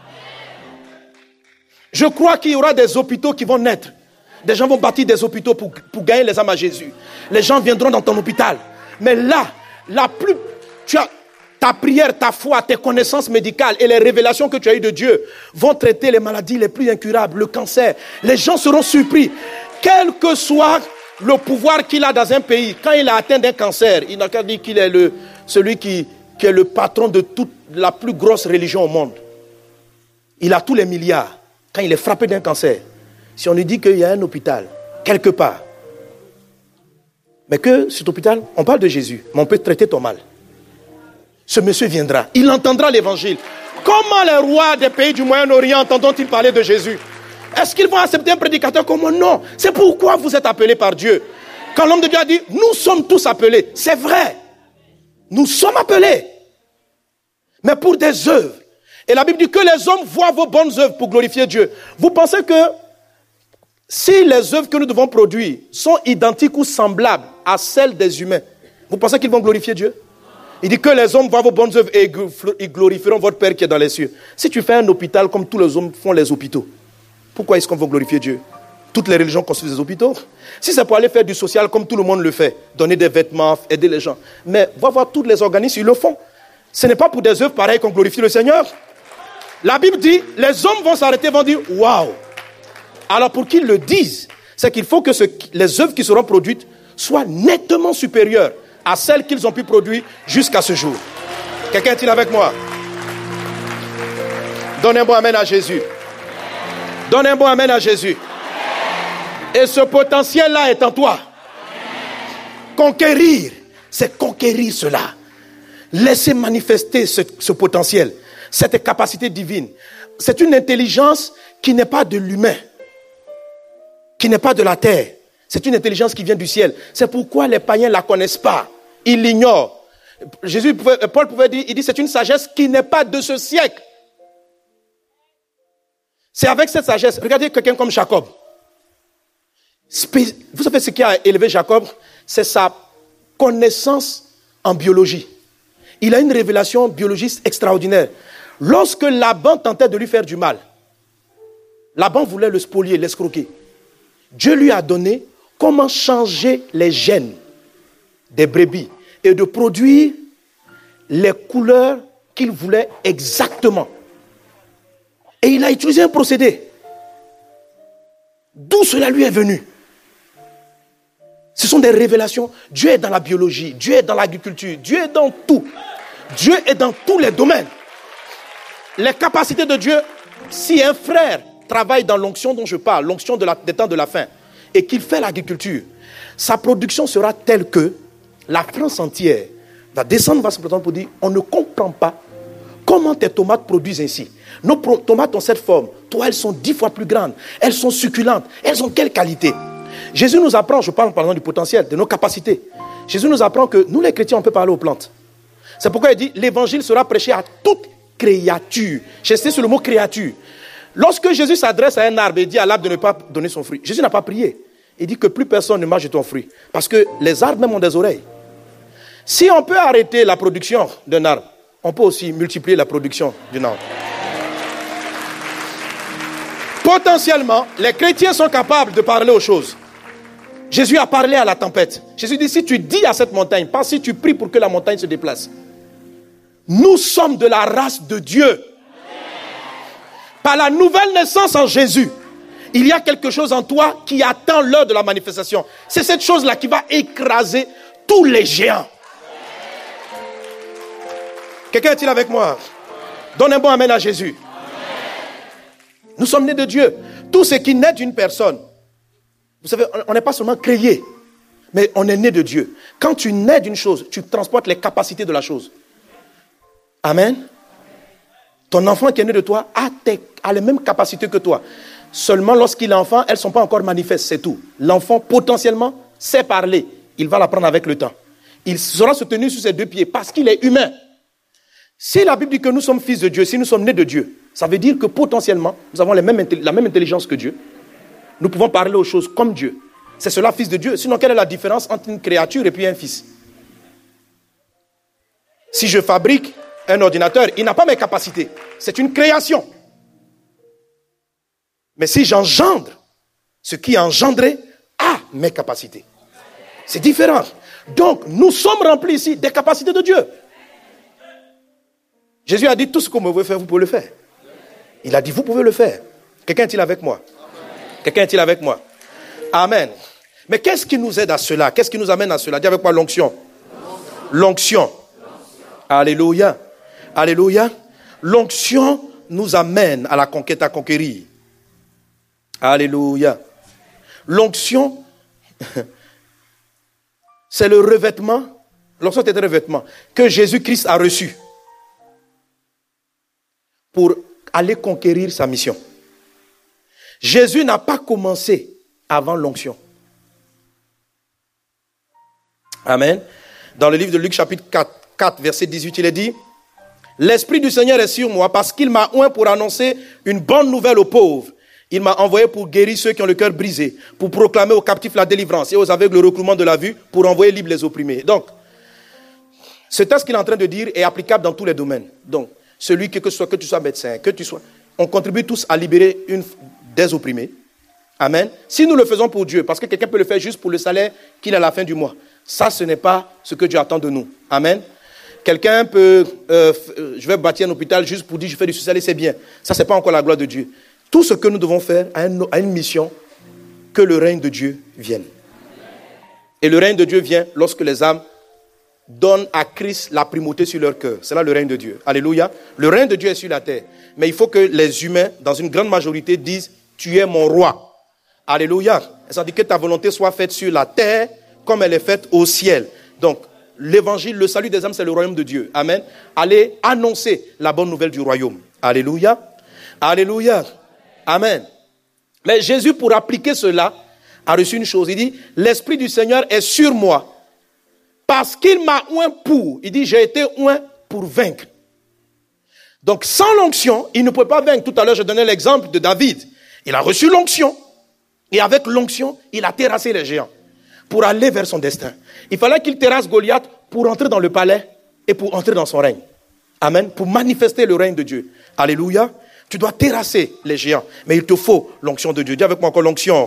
Je crois qu'il y aura des hôpitaux qui vont naître. Des gens vont bâtir des hôpitaux pour, pour gagner les âmes à Jésus. Les gens viendront dans ton hôpital. Mais là, la plus, tu as, ta prière, ta foi, tes connaissances médicales et les révélations que tu as eues de Dieu vont traiter les maladies les plus incurables, le cancer. Les gens seront surpris. Quel que soit le pouvoir qu'il a dans un pays, quand il a atteint d'un cancer, il n'a qu'à dire qu'il est le, celui qui, qui est le patron de toute la plus grosse religion au monde. Il a tous les milliards. Quand il est frappé d'un cancer, si on lui dit qu'il y a un hôpital, quelque part, mais que cet hôpital, on parle de Jésus, mais on peut traiter ton mal. Ce monsieur viendra, il entendra l'évangile. Comment les rois des pays du Moyen-Orient entendront-ils parler de Jésus? Est-ce qu'ils vont accepter un prédicateur comme moi? Non. C'est pourquoi vous êtes appelés par Dieu. Quand l'homme de Dieu a dit, nous sommes tous appelés, c'est vrai. Nous sommes appelés. Mais pour des œuvres. Et la Bible dit que les hommes voient vos bonnes œuvres pour glorifier Dieu. Vous pensez que si les œuvres que nous devons produire sont identiques ou semblables à celles des humains, vous pensez qu'ils vont glorifier Dieu? Il dit que les hommes voient vos bonnes œuvres et ils glorifieront votre Père qui est dans les cieux. Si tu fais un hôpital comme tous les hommes font les hôpitaux, pourquoi est-ce qu'on va glorifier Dieu? Toutes les religions construisent des hôpitaux. Si c'est pour aller faire du social comme tout le monde le fait, donner des vêtements, aider les gens. Mais va voir tous les organismes, ils le font. Ce n'est pas pour des œuvres pareilles qu'on glorifie le Seigneur. La Bible dit, les hommes vont s'arrêter, vont dire, waouh. Alors pour qu'ils le disent, c'est qu'il faut que ce, les œuvres qui seront produites soient nettement supérieures à celles qu'ils ont pu produire jusqu'à ce jour. Quelqu'un est-il avec moi? Donne un bon amen à Jésus. Donne un bon amen à Jésus. Et ce potentiel-là est en toi. Conquérir, c'est conquérir cela. Laissez manifester ce, ce potentiel, cette capacité divine. C'est une intelligence qui n'est pas de l'humain, qui n'est pas de la terre. C'est une intelligence qui vient du ciel. C'est pourquoi les païens ne la connaissent pas. Ils l'ignorent. Jésus pouvait, Paul pouvait dire, il dit c'est une sagesse qui n'est pas de ce siècle. C'est avec cette sagesse. Regardez quelqu'un comme Jacob. Vous savez ce qui a élevé Jacob? C'est sa connaissance en biologie. Il a une révélation biologiste extraordinaire. Lorsque Laban tentait de lui faire du mal, Laban voulait le spolier, l'escroquer. Dieu lui a donné comment changer les gènes des brebis et de produire les couleurs qu'il voulait exactement. Et il a utilisé un procédé. D'où cela lui est venu? Ce sont des révélations. Dieu est dans la biologie, Dieu est dans l'agriculture, Dieu est dans tout. Dieu est dans tous les domaines. Les capacités de Dieu, si un frère travaille dans l'onction dont je parle, l'onction de la, des temps de la fin, et qu'il fait l'agriculture, sa production sera telle que la France entière va descendre, va se présenter pour dire, on ne comprend pas comment tes tomates produisent ainsi. Nos pro- tomates ont cette forme. Toi, elles sont dix fois plus grandes. Elles sont succulentes. Elles ont quelle qualité? Jésus nous apprend, je parle par exemple du potentiel, de nos capacités. Jésus nous apprend que nous les chrétiens, on peut parler aux plantes. C'est pourquoi il dit, l'évangile sera prêché à toute créature. J'insiste sur le mot créature. Lorsque Jésus s'adresse à un arbre et dit à l'arbre de ne pas donner son fruit, Jésus n'a pas prié. Il dit que plus personne ne mange de ton fruit. Parce que les arbres même ont des oreilles. Si on peut arrêter la production d'un arbre, on peut aussi multiplier la production d'un arbre. Potentiellement, les chrétiens sont capables de parler aux choses. Jésus a parlé à la tempête. Jésus dit, si tu dis à cette montagne, pas si tu pries pour que la montagne se déplace. Nous sommes de la race de Dieu. Par la nouvelle naissance en Jésus, il y a quelque chose en toi qui attend l'heure de la manifestation. C'est cette chose-là qui va écraser tous les géants. Quelqu'un est-il avec moi? Donne un bon amen à Jésus. Nous sommes nés de Dieu. Tout ce qui naît d'une personne, vous savez, on n'est pas seulement créé, mais on est né de Dieu. Quand tu nais d'une chose, tu transportes les capacités de la chose. Amen. Ton enfant qui est né de toi a, tes, a les mêmes capacités que toi. Seulement lorsqu'il est enfant, elles ne sont pas encore manifestes, c'est tout. L'enfant potentiellement sait parler. Il va l'apprendre avec le temps. Il sera soutenu sur ses deux pieds parce qu'il est humain. Si la Bible dit que nous sommes fils de Dieu, si nous sommes nés de Dieu, Ça veut dire que potentiellement, nous avons les mêmes, la même intelligence que Dieu. Nous pouvons parler aux choses comme Dieu. C'est cela, fils de Dieu. Sinon, quelle est la différence entre une créature et puis un fils? Si je fabrique un ordinateur, il n'a pas mes capacités. C'est une création. Mais si j'engendre, ce qui est engendré a mes capacités. C'est différent. Donc, nous sommes remplis ici des capacités de Dieu. Jésus a dit, tout ce que vous pouvez faire, vous pouvez le faire. Il a dit, vous pouvez le faire. Quelqu'un est-il avec moi? Quelqu'un est-il avec moi? Amen. Mais qu'est-ce qui nous aide à cela? Qu'est-ce qui nous amène à cela? Dis avec moi l'onction. L'onction. Alléluia. Alléluia. L'onction nous amène à la conquête, à conquérir. Alléluia. L'onction, c'est le revêtement, l'onction c'est un revêtement que Jésus-Christ a reçu pour aller conquérir sa mission. Jésus n'a pas commencé avant l'onction. Amen. Dans le livre de Luc chapitre quatre, quatre verset dix-huit, il est dit: l'Esprit du Seigneur est sur moi parce qu'il m'a oint pour annoncer une bonne nouvelle aux pauvres. Il m'a envoyé pour guérir ceux qui ont le cœur brisé, pour proclamer aux captifs la délivrance et aux aveugles le recouvrement de la vue, pour envoyer libres les opprimés. Donc, ce texte qu'il est en train de dire est applicable dans tous les domaines. Donc, celui que, que, soit, que tu sois médecin, que tu sois... On contribue tous à libérer une, des opprimés. Amen. Si nous le faisons pour Dieu, parce que quelqu'un peut le faire juste pour le salaire qu'il a à la fin du mois, ça, ce n'est pas ce que Dieu attend de nous. Amen. Quelqu'un peut... Euh, je vais bâtir un hôpital juste pour dire je fais du social et c'est bien. Ça, ce n'est pas encore la gloire de Dieu. Tout ce que nous devons faire a une, a une mission, que le règne de Dieu vienne. Et le règne de Dieu vient lorsque les âmes donnent à Christ la primauté sur leur cœur. C'est là le règne de Dieu. Alléluia. Le règne de Dieu est sur la terre. Mais il faut que les humains, dans une grande majorité, disent « Tu es mon roi ». Alléluia. Ça dit que ta volonté soit faite sur la terre comme elle est faite au ciel. Donc, l'évangile, le salut des âmes, c'est le royaume de Dieu. Amen. Allez annoncer la bonne nouvelle du royaume. Alléluia. Alléluia. Amen. Mais Jésus, pour appliquer cela, a reçu une chose. Il dit, l'Esprit du Seigneur est sur moi parce qu'il m'a oint pour. Il dit, j'ai été oint pour vaincre. Donc, sans l'onction, il ne peut pas vaincre. Tout à l'heure, je donnais l'exemple de David. Il a reçu l'onction. Et avec l'onction, il a terrassé les géants pour aller vers son destin. Il fallait qu'il terrasse Goliath pour entrer dans le palais et pour entrer dans son règne. Amen. Pour manifester le règne de Dieu. Alléluia. Tu dois terrasser les géants. Mais il te faut l'onction de Dieu. Dis avec moi encore l'onction.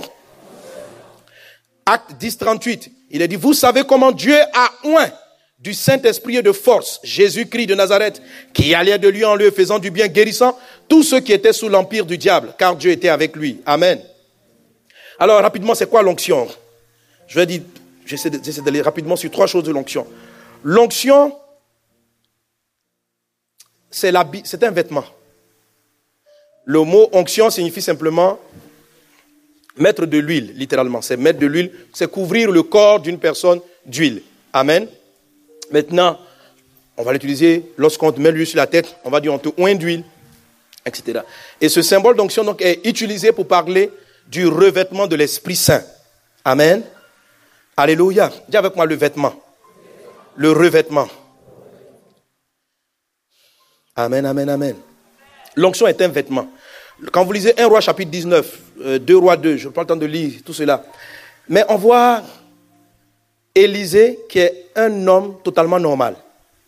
Acte dix, trente-huit. Il est dit, vous savez comment Dieu a oint du Saint-Esprit et de force Jésus-Christ de Nazareth, qui allait de lieu en lieu faisant du bien, guérissant tous ceux qui étaient sous l'empire du diable, car Dieu était avec lui. Amen. Alors, rapidement, c'est quoi l'onction? Je vais dire, j'essaie d'aller rapidement sur trois choses de l'onction. L'onction, c'est, c'est un vêtement. Le mot onction signifie simplement mettre de l'huile, littéralement. C'est mettre de l'huile, c'est couvrir le corps d'une personne d'huile. Amen. Maintenant, on va l'utiliser lorsqu'on te met l'huile sur la tête, on va dire on te oint d'huile, et cetera. Et ce symbole d'onction donc est utilisé pour parler du revêtement de l'Esprit Saint. Amen. Alléluia. Dis avec moi le vêtement. Le revêtement. Amen, amen, amen. L'onction est un vêtement. Quand vous lisez un roi chapitre dix-neuf, euh, deux rois deux, je n'ai pas le temps de lire tout cela. Mais on voit Élisée qui est un homme totalement normal.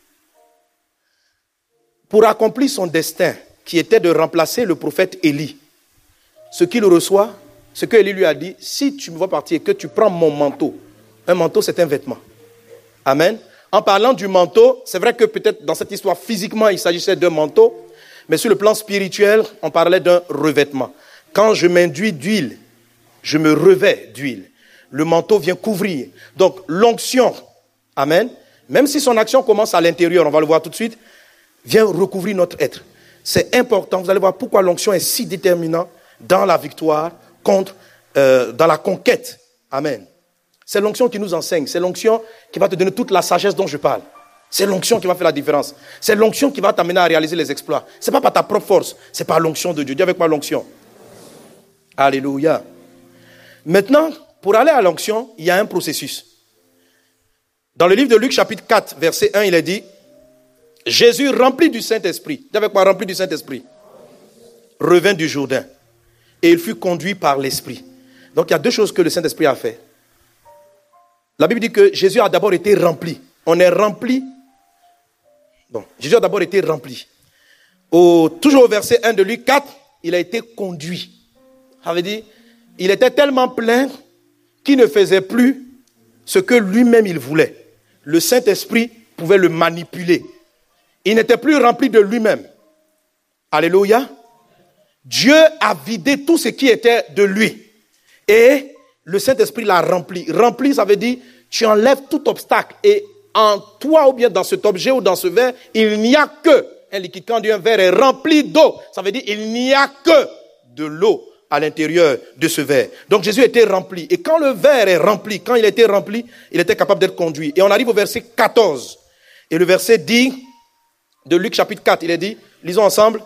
Pour accomplir son destin, qui était de remplacer le prophète Élie, ce qu'il reçoit, ce que Élie lui a dit, si tu me vois partir et que tu prends mon manteau, un manteau c'est un vêtement. Amen. En parlant du manteau, c'est vrai que peut-être dans cette histoire physiquement il s'agissait d'un manteau, mais sur le plan spirituel, on parlait d'un revêtement. Quand je m'induis d'huile, je me revêts d'huile. Le manteau vient couvrir. Donc l'onction, amen, même si son action commence à l'intérieur, on va le voir tout de suite, vient recouvrir notre être. C'est important, vous allez voir pourquoi l'onction est si déterminante dans la victoire, contre, euh, dans la conquête. Amen. C'est l'onction qui nous enseigne, c'est l'onction qui va te donner toute la sagesse dont je parle. C'est l'onction qui va faire la différence. C'est l'onction qui va t'amener à réaliser les exploits. Ce n'est pas par ta propre force, c'est par l'onction de Dieu. Dis avec moi l'onction. Alléluia. Maintenant, pour aller à l'onction, il y a un processus. Dans le livre de Luc, chapitre quatre, verset un, il est dit, Jésus rempli du Saint-Esprit. Dis avec moi, rempli du Saint-Esprit. revint du Jourdain et il fut conduit par l'Esprit. Donc il y a deux choses que le Saint-Esprit a fait. La Bible dit que Jésus a d'abord été rempli. On est rempli. Bon, Jésus a d'abord été rempli. Au, toujours au verset un de Luc quatre, il a été conduit. Ça veut dire, il était tellement plein qu'il ne faisait plus ce que lui-même il voulait. Le Saint-Esprit pouvait le manipuler. Il n'était plus rempli de lui-même. Alléluia. Dieu a vidé tout ce qui était de lui. Et le Saint-Esprit l'a rempli. Rempli, ça veut dire, tu enlèves tout obstacle. Et en toi ou bien dans cet objet ou dans ce verre, il n'y a que un liquide. Quand un verre est rempli d'eau, ça veut dire il n'y a que de l'eau à l'intérieur de ce verre. Donc Jésus était rempli. Et quand le verre est rempli, quand il était rempli, il était capable d'être conduit. Et on arrive au verset quatorze. Et le verset dit, de Luc chapitre quatre, il est dit, lisons ensemble.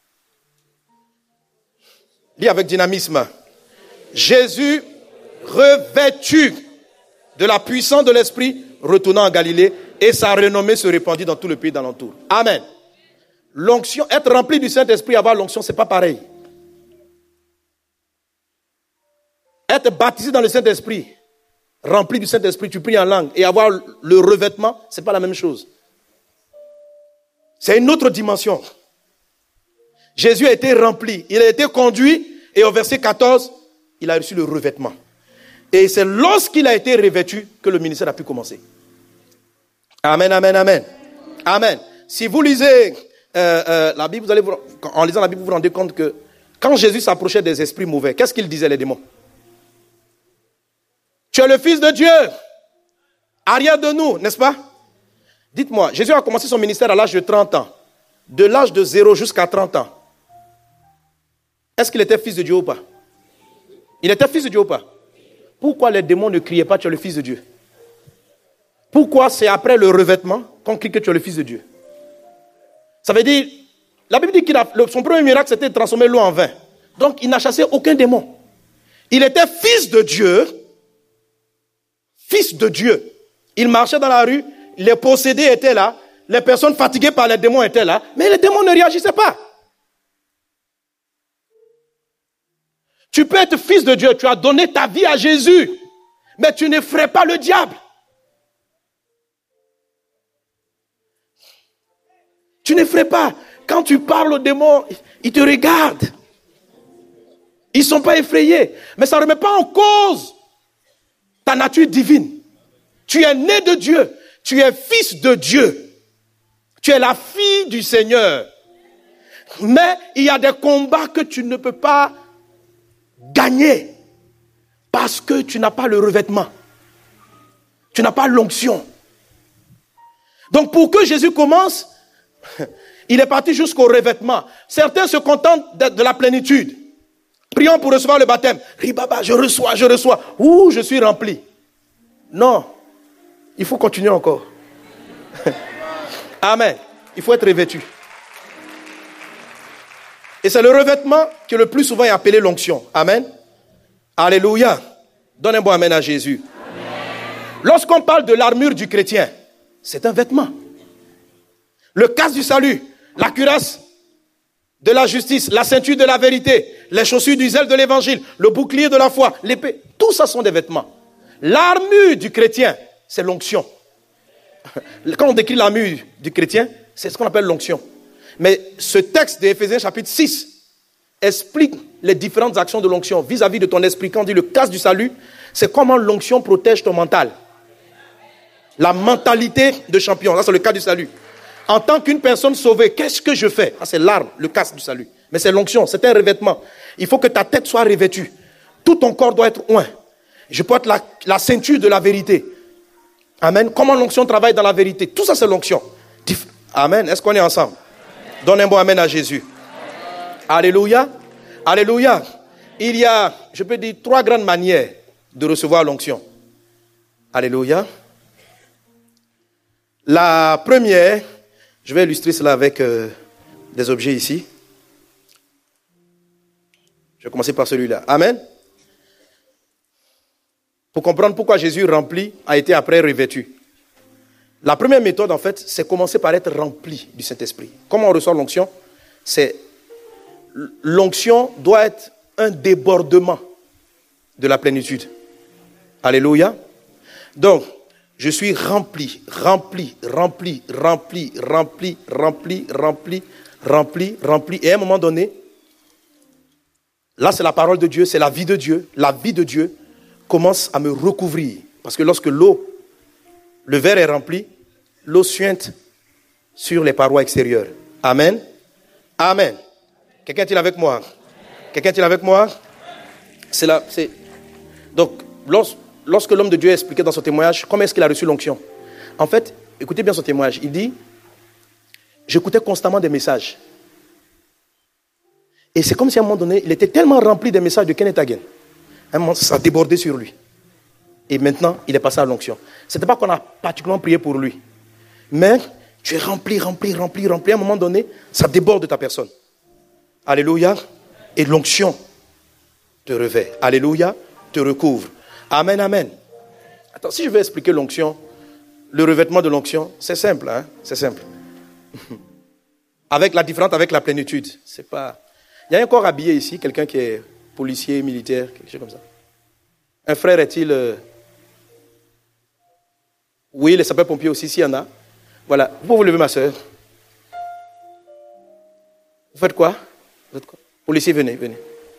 Lis avec dynamisme. Jésus, revêtu de la puissance de l'Esprit, retourna en Galilée et sa renommée se répandit dans tout le pays d'alentour. Amen. L'onction, être rempli du Saint-Esprit, avoir l'onction, c'est pas pareil. Être baptisé dans le Saint-Esprit, rempli du Saint-Esprit, tu pries en langue, et avoir le revêtement, c'est pas la même chose. C'est une autre dimension. Jésus a été rempli, il a été conduit, et au verset quatorze, il a reçu le revêtement. Et c'est lorsqu'il a été revêtu que le ministère a pu commencer. Amen, amen, amen. Amen. Si vous lisez euh, euh, la Bible, vous allez vous, en lisant la Bible, vous vous rendez compte que quand Jésus s'approchait des esprits mauvais, qu'est-ce qu'il disait, les démons? Tu es le Fils de Dieu. Arrière de nous, n'est-ce pas? Dites-moi, Jésus a commencé son ministère à l'âge de trente ans. De l'âge de zéro jusqu'à trente ans. Est-ce qu'il était fils de Dieu ou pas? Il était fils de Dieu ou pas? Pourquoi les démons ne criaient pas tu es le Fils de Dieu? Pourquoi c'est après le revêtement qu'on crie que tu es le Fils de Dieu? Ça veut dire, la Bible dit que son premier miracle c'était de transformer l'eau en vin. Donc il n'a chassé aucun démon. Il était fils de Dieu. Fils de Dieu. Il marchait dans la rue, les possédés étaient là, les personnes fatiguées par les démons étaient là, mais les démons ne réagissaient pas. Tu peux être fils de Dieu, tu as donné ta vie à Jésus, mais tu n'effraies pas le diable. Tu n'effraies pas. Quand tu parles aux démons, ils te regardent. Ils ne sont pas effrayés. Mais ça ne remet pas en cause ta nature divine. Tu es né de Dieu. Tu es fils de Dieu. Tu es la fille du Seigneur. Mais il y a des combats que tu ne peux pas gagner parce que tu n'as pas le revêtement. Tu n'as pas l'onction. Donc pour que Jésus commence, il est parti jusqu'au revêtement. Certains se contentent de, de la plénitude. Prions pour recevoir le baptême. Ribaba, je reçois, je reçois. Ouh, je suis rempli. Non, il faut continuer encore. Amen. Il faut être revêtu. Et c'est le revêtement qui le plus souvent est appelé l'onction. Amen. Alléluia. Donne un bon amen à Jésus. Amen. Lorsqu'on parle de l'armure du chrétien, c'est un vêtement. Le casque du salut, la cuirasse de la justice, la ceinture de la vérité, les chaussures du zèle de l'évangile, le bouclier de la foi, l'épée, tout ça sont des vêtements. L'armure du chrétien, c'est l'onction. Quand on décrit l'armure du chrétien, c'est ce qu'on appelle l'onction. Mais ce texte d'Éphésiens chapitre six explique les différentes actions de l'onction vis-à-vis de ton esprit. Quand on dit le casque du salut, c'est comment l'onction protège ton mental. La mentalité de champion, ça c'est le cas du salut. En tant qu'une personne sauvée, qu'est-ce que je fais? Ah, c'est l'arme, le casque du salut. Mais c'est l'onction, c'est un revêtement. Il faut que ta tête soit revêtue. Tout ton corps doit être oint. Je porte la, la ceinture de la vérité. Amen. Comment l'onction travaille dans la vérité? Tout ça, c'est l'onction. Amen. Est-ce qu'on est ensemble? Amen. Donne un bon amen à Jésus. Amen. Alléluia. Alléluia. Il y a, je peux dire, trois grandes manières de recevoir l'onction. Alléluia. La première, je vais illustrer cela avec euh, des objets ici. Je vais commencer par celui-là. Amen. Pour comprendre pourquoi Jésus rempli a été après revêtu. La première méthode, en fait, c'est commencer par être rempli du Saint-Esprit. Comment on reçoit l'onction? C'est l'onction doit être un débordement de la plénitude. Alléluia. Donc, je suis rempli, rempli, rempli, rempli, rempli, rempli, rempli, rempli, rempli. Et à un moment donné, là c'est la parole de Dieu, c'est la vie de Dieu. La vie de Dieu commence à me recouvrir. Parce que lorsque l'eau, le verre est rempli, l'eau suinte sur les parois extérieures. Amen. Amen. Quelqu'un est-il avec moi? Quelqu'un est-il avec moi? C'est là, c'est... Donc, lorsque, lorsque l'homme de Dieu a expliqué dans son témoignage comment est-ce qu'il a reçu l'onction. En fait, écoutez bien son témoignage. Il dit, j'écoutais constamment des messages. Et c'est comme si à un moment donné, il était tellement rempli des messages de Kenneth Hagin. À un moment, ça a débordé sur lui. Et maintenant, il est passé à l'onction. Ce n'était pas qu'on a particulièrement prié pour lui. Mais tu es rempli, rempli, rempli, rempli. À un moment donné, ça déborde de ta personne. Alléluia. Et l'onction te revêt. Alléluia. Te recouvre. Amen, amen. Attends, si je vais expliquer l'onction, le revêtement de l'onction, c'est simple, hein? C'est simple. Avec la différence avec la plénitude. C'est pas... Il y a un corps habillé ici, quelqu'un qui est policier, militaire, quelque chose comme ça. Un frère est-il... Euh... Oui, les sapeurs-pompiers aussi, s'il y en a. Voilà. Vous pouvez vous lever, ma soeur. Vous faites quoi? Vous faites quoi? Policier, venez, venez.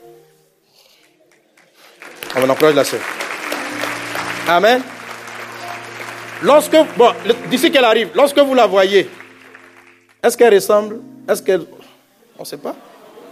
On va encourager la soeur. Amen. Lorsque, bon, d'ici qu'elle arrive, lorsque vous la voyez, est-ce qu'elle ressemble? Est-ce qu'elle... On ne sait pas.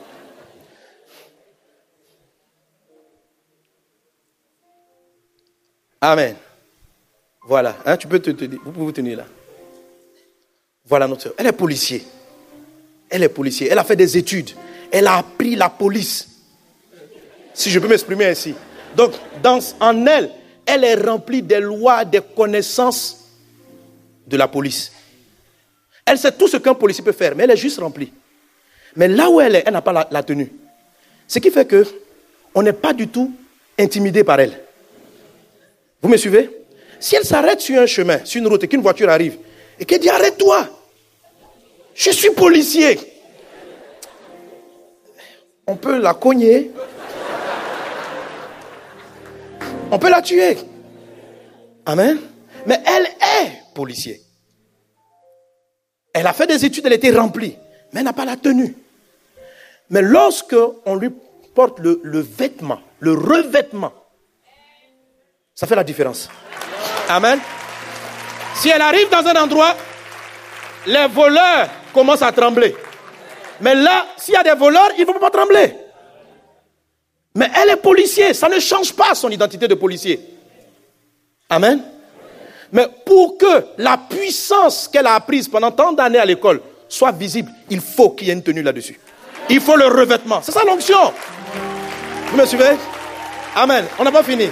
Amen. Voilà. Hein, tu peux te tenir. Vous pouvez vous tenir là. Voilà notre soeur. Elle est policier. Elle est policier. Elle a fait des études. Elle a appris la police. Si je peux m'exprimer ainsi. Donc, dans, en elle, elle est remplie des lois, des connaissances de la police. Elle sait tout ce qu'un policier peut faire, mais elle est juste remplie. Mais là où elle est, elle n'a pas la, la tenue. Ce qui fait que on n'est pas du tout intimidé par elle. Vous me suivez? Si elle s'arrête sur un chemin, sur une route, et qu'une voiture arrive, et qu'elle dit arrête-toi, je suis policier, on peut la cogner, on peut la tuer. Amen. Mais elle est policier. Elle a fait des études, elle était remplie, mais elle n'a pas la tenue. Mais lorsque on lui porte le, le vêtement, le revêtement, ça fait la différence. Amen. Si elle arrive dans un endroit, les voleurs commencent à trembler. Mais là, s'il y a des voleurs, ils ne vont pas trembler. Mais elle est policier, ça ne change pas son identité de policier. Amen. Mais pour que la puissance qu'elle a apprise pendant tant d'années à l'école soit visible, il faut qu'il y ait une tenue là-dessus. Il faut le revêtement. C'est ça l'onction. Vous me suivez? Amen. On n'a pas fini.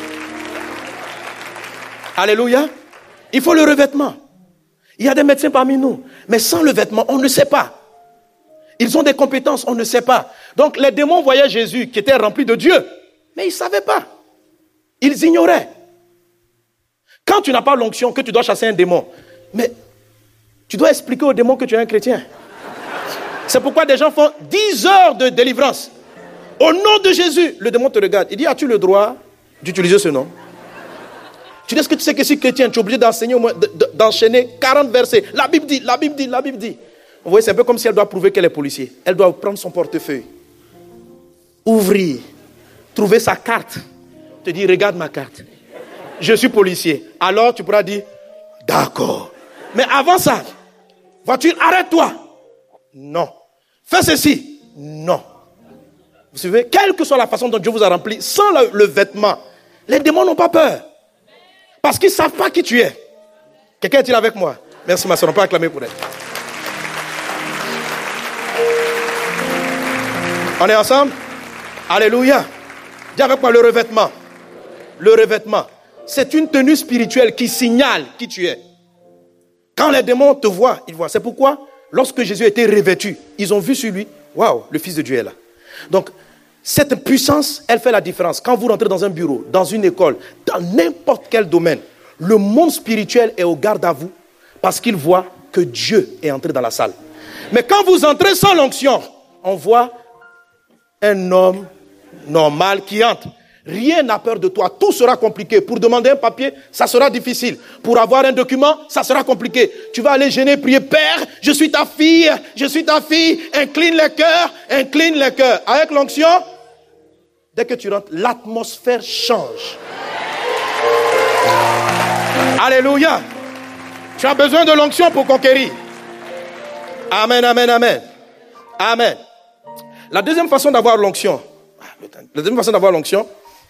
Alléluia. Il faut le revêtement. Il y a des médecins parmi nous, mais sans le vêtement, on ne sait pas. Ils ont des compétences, on ne sait pas. Donc les démons voyaient Jésus qui était rempli de Dieu, mais ils ne savaient pas. Ils ignoraient. Quand tu n'as pas l'onction, que tu dois chasser un démon, mais tu dois expliquer au démon que tu es un chrétien. C'est pourquoi des gens font dix heures de délivrance. Au nom de Jésus, le démon te regarde. Il dit, as-tu le droit d'utiliser ce nom? Tu dis, est-ce que tu sais que si chrétien, tu es obligé d'enseigner au moins, d'enchaîner quarante versets. La Bible dit, la Bible dit, la Bible dit. Vous voyez, c'est un peu comme si elle doit prouver qu'elle est policier. Elle doit prendre son portefeuille, ouvrir, trouver sa carte, te dire, regarde ma carte. Je suis policier. Alors tu pourras dire, d'accord. Mais avant ça, voiture, arrête-toi. Non. Fais ceci. Non. Vous savez, quelle que soit la façon dont Dieu vous a rempli, sans le, le vêtement, les démons n'ont pas peur. Parce qu'ils ne savent pas qui tu es. Quelqu'un est-il avec moi? Merci ma soeur, on peut acclamer pour elle. On est ensemble? Alléluia. Dis avec moi le revêtement. Le revêtement. C'est une tenue spirituelle qui signale qui tu es. Quand les démons te voient, ils voient. C'est pourquoi, lorsque Jésus était revêtu, ils ont vu sur lui, waouh, le Fils de Dieu est là. Donc, cette puissance, elle fait la différence. Quand vous rentrez dans un bureau, dans une école, dans n'importe quel domaine, le monde spirituel est au garde à vous parce qu'il voit que Dieu est entré dans la salle. Mais quand vous entrez sans l'onction, on voit un homme normal qui entre. Rien n'a peur de toi. Tout sera compliqué. Pour demander un papier, ça sera difficile. Pour avoir un document, ça sera compliqué. Tu vas aller gêner, prier. Père, je suis ta fille, je suis ta fille. Incline les cœurs, incline les cœurs. Avec l'onction, dès que tu rentres, l'atmosphère change. Alléluia. Tu as besoin de l'onction pour conquérir. Amen, amen, amen. Amen. La deuxième façon d'avoir l'onction, la deuxième façon d'avoir l'onction,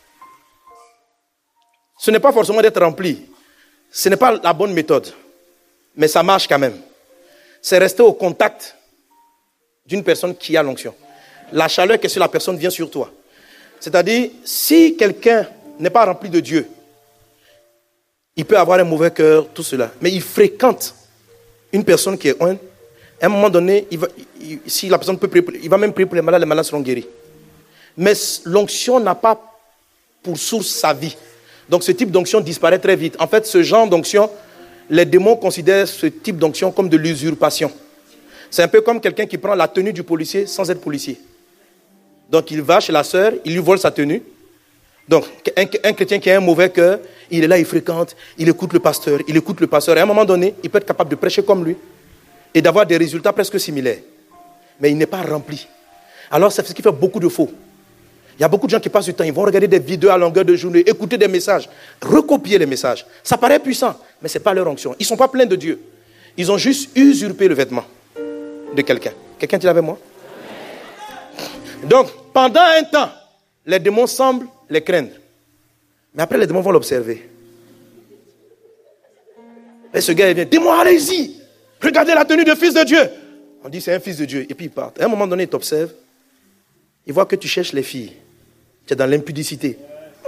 ce n'est pas forcément d'être rempli. Ce n'est pas la bonne méthode. Mais ça marche quand même. C'est rester au contact d'une personne qui a l'onction. La chaleur que sur la personne vient sur toi. C'est-à-dire, si quelqu'un n'est pas rempli de Dieu, il peut avoir un mauvais cœur, tout cela. Mais il fréquente une personne qui est ointe. À un moment donné, il va, il, si la personne peut prier, il va même prier pour les malades, les malades seront guéris. Mais l'onction n'a pas pour source sa vie. Donc ce type d'onction disparaît très vite. En fait, ce genre d'onction, les démons considèrent ce type d'onction comme de l'usurpation. C'est un peu comme quelqu'un qui prend la tenue du policier sans être policier. Donc il va chez la sœur, il lui vole sa tenue. Donc un, un chrétien qui a un mauvais cœur, il est là, il fréquente, il écoute le pasteur, il écoute le pasteur. Et à un moment donné, il peut être capable de prêcher comme lui et d'avoir des résultats presque similaires. Mais il n'est pas rempli. Alors c'est ce qui fait beaucoup de faux. Il y a beaucoup de gens qui passent du temps, ils vont regarder des vidéos à longueur de journée, écouter des messages, recopier les messages. Ça paraît puissant, mais ce n'est pas leur onction. Ils ne sont pas pleins de Dieu. Ils ont juste usurpé le vêtement de quelqu'un. Quelqu'un dit avec moi? Donc, pendant un temps, les démons semblent les craindre. Mais après, les démons vont l'observer. Et ce gars, il vient, démon, allez-y, regardez la tenue de fils de Dieu. On dit, c'est un fils de Dieu. Et puis, il part. À un moment donné, il t'observe. Il voit que tu cherches les filles. Tu es dans l'impudicité.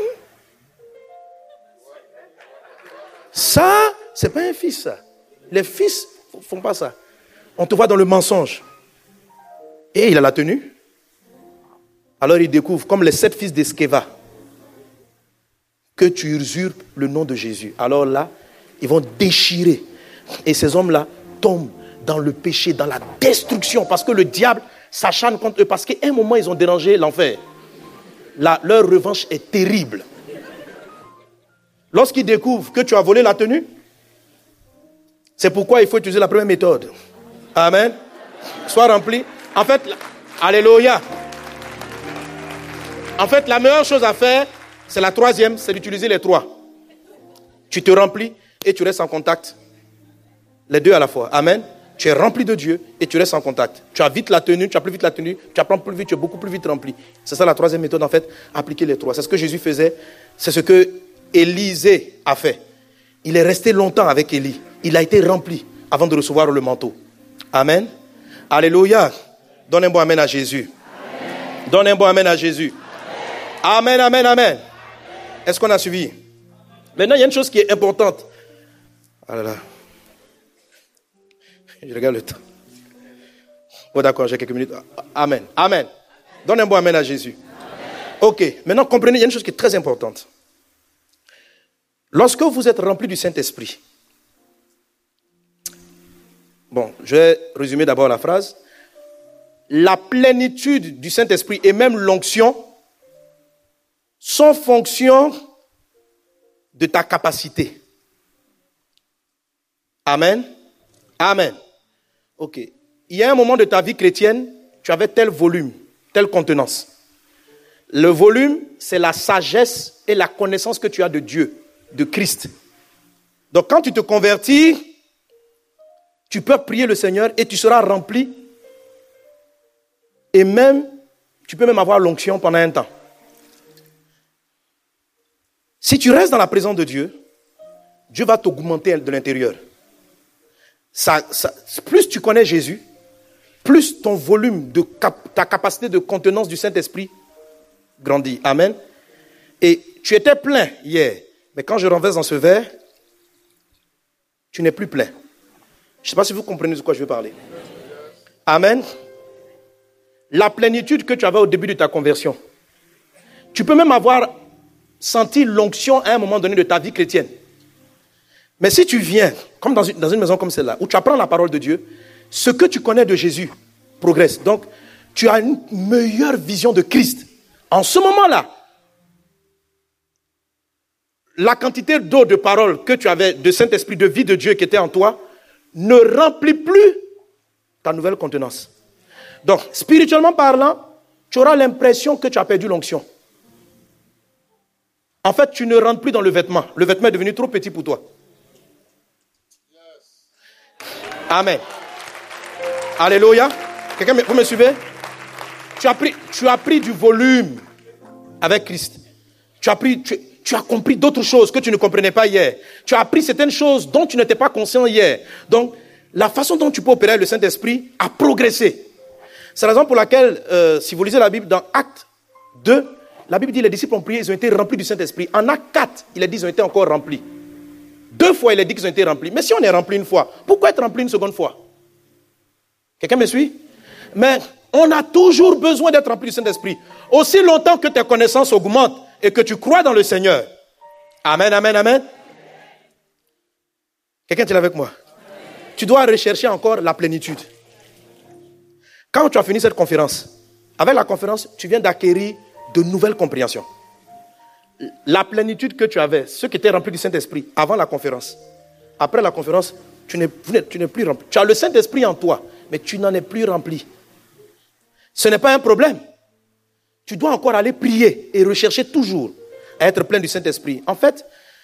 Ça, ce n'est pas un fils, ça. Les fils ne font pas ça. On te voit dans le mensonge. Et il a la tenue. Alors il découvre, comme les sept fils d'Eskeva, que tu usurpes le nom de Jésus. Alors là, ils vont déchirer. Et ces hommes-là tombent dans le péché, dans la destruction. Parce que le diable s'acharne contre eux. Parce qu'à un moment, ils ont dérangé l'enfer. La, leur revanche est terrible. Lorsqu'ils découvrent que tu as volé la tenue, c'est pourquoi il faut utiliser la première méthode. Amen. Sois rempli. En fait, alléluia. En fait, la meilleure chose à faire, c'est la troisième, c'est d'utiliser les trois. Tu te remplis et tu restes en contact. Les deux à la fois. Amen. Tu es rempli de Dieu et tu restes en contact. Tu as vite la tenue, tu as plus vite la tenue, tu apprends plus vite, tu es beaucoup plus vite rempli. C'est ça la troisième méthode, en fait, appliquer les trois. C'est ce que Jésus faisait, c'est ce que Élisée a fait. Il est resté longtemps avec Élie. Il a été rempli avant de recevoir le manteau. Amen. Alléluia. Donne un bon amen à Jésus. Amen. Donne un bon amen à Jésus. Amen, amen, amen. amen. Est-ce qu'on a suivi? Maintenant, il y a une chose qui est importante. Ah là là. Je regarde le temps. Bon, d'accord, j'ai quelques minutes. Amen. Amen. Donne un bon amen à Jésus. Amen. Ok. Maintenant, comprenez, il y a une chose qui est très importante. Lorsque vous êtes rempli du Saint-Esprit, bon, je vais résumer d'abord la phrase. La plénitude du Saint-Esprit et même l'onction sont fonction de ta capacité. Amen. Amen. Ok. Il y a un moment de ta vie chrétienne, tu avais tel volume, telle contenance. Le volume, c'est la sagesse et la connaissance que tu as de Dieu, de Christ. Donc quand tu te convertis, tu peux prier le Seigneur et tu seras rempli. Et même, tu peux même avoir l'onction pendant un temps. Si tu restes dans la présence de Dieu, Dieu va t'augmenter de l'intérieur. Ça, ça, plus tu connais Jésus, plus ton volume, de cap, ta capacité de contenance du Saint-Esprit grandit. Amen. Et tu étais plein hier, mais quand je renverse dans ce verre, tu n'es plus plein. Je ne sais pas si vous comprenez de quoi je veux parler. Amen. La plénitude que tu avais au début de ta conversion. Tu peux même avoir senti l'onction à un moment donné de ta vie chrétienne. Mais si tu viens, comme dans une, dans une maison comme celle-là, où tu apprends la parole de Dieu, ce que tu connais de Jésus progresse. Donc, tu as une meilleure vision de Christ. En ce moment-là, la quantité d'eau, de parole que tu avais, de Saint-Esprit, de vie de Dieu qui était en toi, ne remplit plus ta nouvelle contenance. Donc, spirituellement parlant, tu auras l'impression que tu as perdu l'onction. En fait, tu ne rentres plus dans le vêtement. Le vêtement est devenu trop petit pour toi. Amen. Alléluia. Quelqu'un, vous me suivez? Tu as pris, tu as pris du volume avec Christ. Tu as pris, tu, tu as compris d'autres choses que tu ne comprenais pas hier. Tu as appris certaines choses dont tu n'étais pas conscient hier. Donc, la façon dont tu peux opérer le Saint-Esprit a progressé. C'est la raison pour laquelle, euh, si vous lisez la Bible dans Actes deux, la Bible dit que les disciples ont prié, ils ont été remplis du Saint-Esprit. En Actes quatre, il est dit qu'ils ont été encore remplis. Deux fois, il est dit qu'ils ont été remplis. Mais si on est rempli une fois, pourquoi être rempli une seconde fois? Quelqu'un me suit? Mais on a toujours besoin d'être rempli du Saint-Esprit. Aussi longtemps que tes connaissances augmentent et que tu crois dans le Seigneur. Amen, amen, amen. Quelqu'un est avec moi? Tu dois rechercher encore la plénitude. Quand tu as fini cette conférence, avec la conférence, tu viens d'acquérir de nouvelles compréhensions. La plénitude que tu avais, ceux qui étaient remplis du Saint-Esprit avant la conférence, après la conférence, tu n'es, tu n'es plus rempli. Tu as le Saint-Esprit en toi, mais tu n'en es plus rempli. Ce n'est pas un problème. Tu dois encore aller prier et rechercher toujours à être plein du Saint-Esprit. En fait,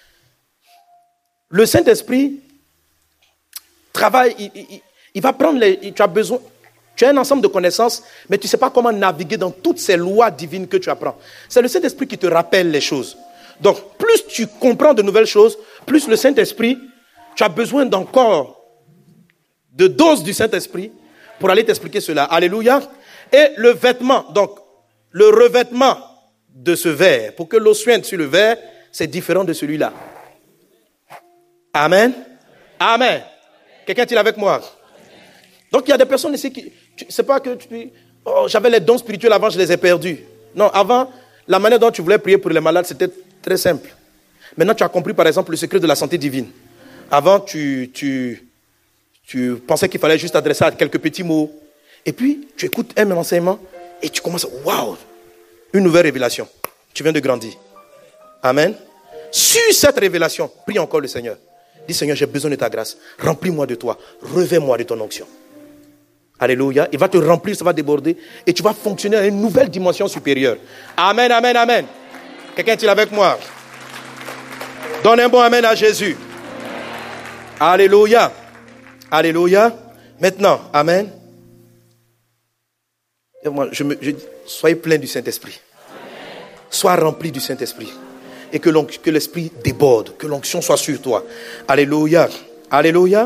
le Saint-Esprit travaille, il, il, il va prendre les... Tu as besoin... Tu as un ensemble de connaissances, mais tu ne sais pas comment naviguer dans toutes ces lois divines que tu apprends. C'est le Saint-Esprit qui te rappelle les choses. Donc, plus tu comprends de nouvelles choses, plus le Saint-Esprit, tu as besoin d'encore de doses du Saint-Esprit pour aller t'expliquer cela. Alléluia. Et le vêtement, donc, le revêtement de ce verre, pour que l'eau suinte sur le verre, c'est différent de celui-là. Amen. Amen. Quelqu'un est-il avec moi? Donc, il y a des personnes ici qui... C'est pas que tu dis, oh, j'avais les dons spirituels avant, je les ai perdus. Non, avant, la manière dont tu voulais prier pour les malades, c'était très simple. Maintenant, tu as compris, par exemple, le secret de la santé divine. Avant, tu, tu, tu pensais qu'il fallait juste adresser à quelques petits mots. Et puis, tu écoutes un enseignement et tu commences, waouh, une nouvelle révélation. Tu viens de grandir. Amen. Sur cette révélation, prie encore le Seigneur. Dis, Seigneur, j'ai besoin de ta grâce. Remplis-moi de toi. Revêts-moi de ton onction. Alléluia. Il va te remplir, ça va déborder. Et tu vas fonctionner à une nouvelle dimension supérieure. Amen, amen, amen. Quelqu'un est-il avec moi? Donne un bon amen à Jésus. Alléluia. Alléluia. Maintenant, amen. Et moi, je me, je, soyez plein du Saint-Esprit. Sois rempli du Saint-Esprit. Et que, que l'Esprit déborde. Que l'onction soit sur toi. Alléluia. Alléluia.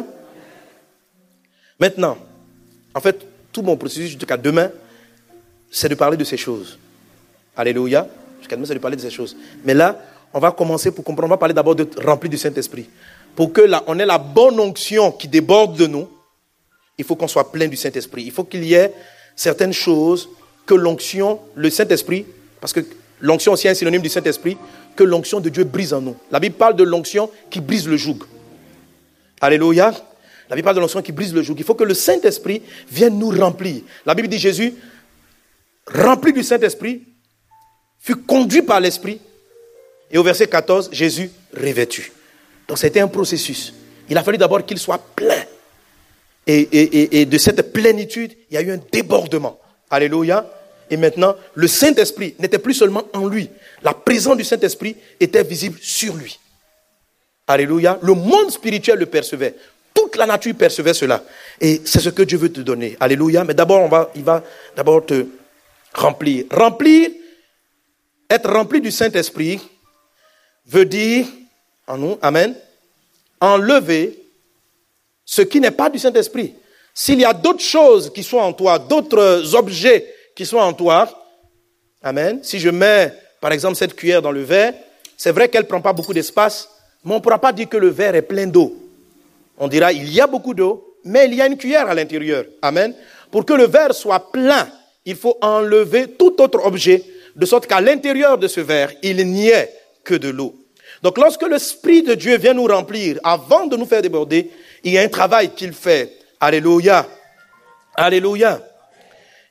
Maintenant, en fait, tout mon processus jusqu'à demain, c'est de parler de ces choses. Alléluia. Jusqu'à demain, c'est de parler de ces choses. Mais là, on va commencer pour comprendre. On va parler d'abord de rempli du Saint-Esprit. Pour que là, on ait la bonne onction qui déborde de nous, il faut qu'on soit plein du Saint-Esprit. Il faut qu'il y ait certaines choses que l'onction, le Saint-Esprit, parce que l'onction aussi est un synonyme du Saint-Esprit, que l'onction de Dieu brise en nous. La Bible parle de l'onction qui brise le joug. Alléluia. La Bible parle de l'onction qui brise le joug. Il faut que le Saint-Esprit vienne nous remplir. La Bible dit Jésus, rempli du Saint-Esprit, fut conduit par l'Esprit. Et au verset quatorze, Jésus revêtu. Donc c'était un processus. Il a fallu d'abord qu'il soit plein. Et, et, et, et de cette plénitude, il y a eu un débordement. Alléluia. Et maintenant, le Saint-Esprit n'était plus seulement en lui. La présence du Saint-Esprit était visible sur lui. Alléluia. Le monde spirituel le percevait. Toute la nature percevait cela. Et c'est ce que Dieu veut te donner. Alléluia. Mais d'abord, on va, il va d'abord te remplir. Remplir, être rempli du Saint-Esprit, veut dire, en nous, amen, enlever ce qui n'est pas du Saint-Esprit. S'il y a d'autres choses qui sont en toi, d'autres objets qui sont en toi, amen, si je mets, par exemple, cette cuillère dans le verre, c'est vrai qu'elle ne prend pas beaucoup d'espace, mais on ne pourra pas dire que le verre est plein d'eau. On dira, il y a beaucoup d'eau, mais il y a une cuillère à l'intérieur. Amen. Pour que le verre soit plein, il faut enlever tout autre objet, de sorte qu'à l'intérieur de ce verre, il n'y ait que de l'eau. Donc lorsque l'Esprit de Dieu vient nous remplir, avant de nous faire déborder, il y a un travail qu'il fait. Alléluia. Alléluia.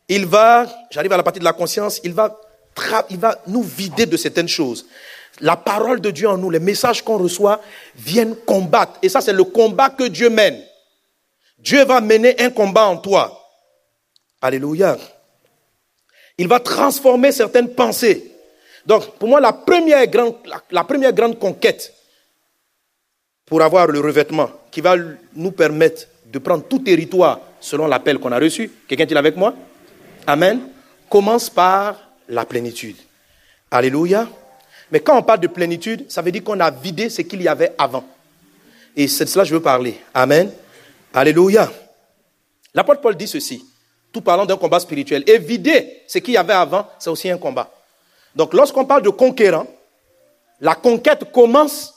il va, j'arrive à la partie de la conscience, il va, tra- il va nous vider de certaines choses. La parole de Dieu en nous, les messages qu'on reçoit viennent combattre. Et ça, c'est le combat que Dieu mène. Dieu va mener un combat en toi. Alléluia. Il va transformer certaines pensées. Donc, pour moi, la première grande, la, la première grande conquête pour avoir le revêtement qui va nous permettre de prendre tout territoire selon l'appel qu'on a reçu. Quelqu'un est-il avec moi? Amen. Commence par la plénitude. Alléluia. Mais quand on parle de plénitude, ça veut dire qu'on a vidé ce qu'il y avait avant. Et c'est de cela que je veux parler. Amen. Alléluia. L'apôtre Paul dit ceci, tout parlant d'un combat spirituel. Et vider ce qu'il y avait avant, c'est aussi un combat. Donc lorsqu'on parle de conquérant, la conquête commence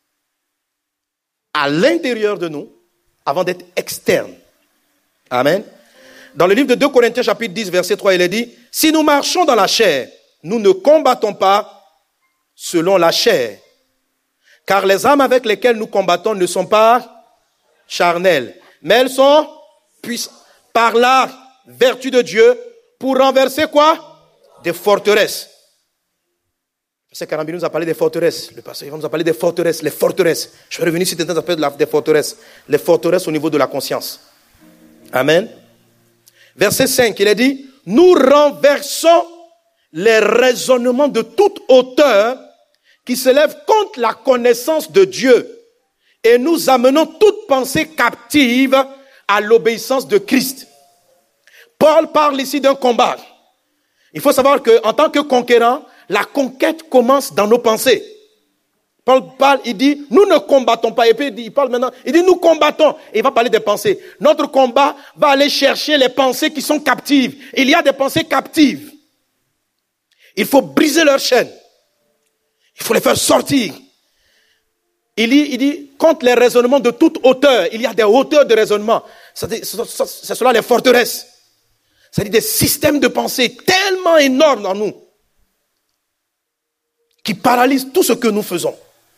à l'intérieur de nous avant d'être externe. Amen. Dans le livre de deux Corinthiens chapitre dix verset trois, il est dit, si nous marchons dans la chair, nous ne combattons pas selon la chair. Car les armes avec lesquelles nous combattons ne sont pas charnelles, mais elles sont puissantes par la vertu de Dieu pour renverser quoi? Des forteresses. Le pasteur Karambi nous a parlé des forteresses. Le pasteur Yvan nous a parlé des forteresses, les forteresses. Je vais revenir sur certains aspects des forteresses. Les forteresses au niveau de la conscience. Amen. Verset cinq, il est dit, nous renversons les raisonnements de toute hauteur qui s'élèvent contre la connaissance de Dieu et nous amenons toute pensée captive à l'obéissance de Christ. Paul parle ici d'un combat. Il faut savoir qu'en tant que conquérant, la conquête commence dans nos pensées. Paul parle, il dit, nous ne combattons pas. Et puis il parle maintenant, il dit, nous combattons. Et il va parler des pensées. Notre combat va aller chercher les pensées qui sont captives. Il y a des pensées captives. Il faut briser leurs chaînes. Il faut les faire sortir. Il dit, il dit, contre les raisonnements de toute hauteur, il y a des hauteurs de raisonnement. C'est cela les forteresses. C'est-à-dire des systèmes de pensée tellement énormes dans nous qui paralysent tout ce que nous faisons.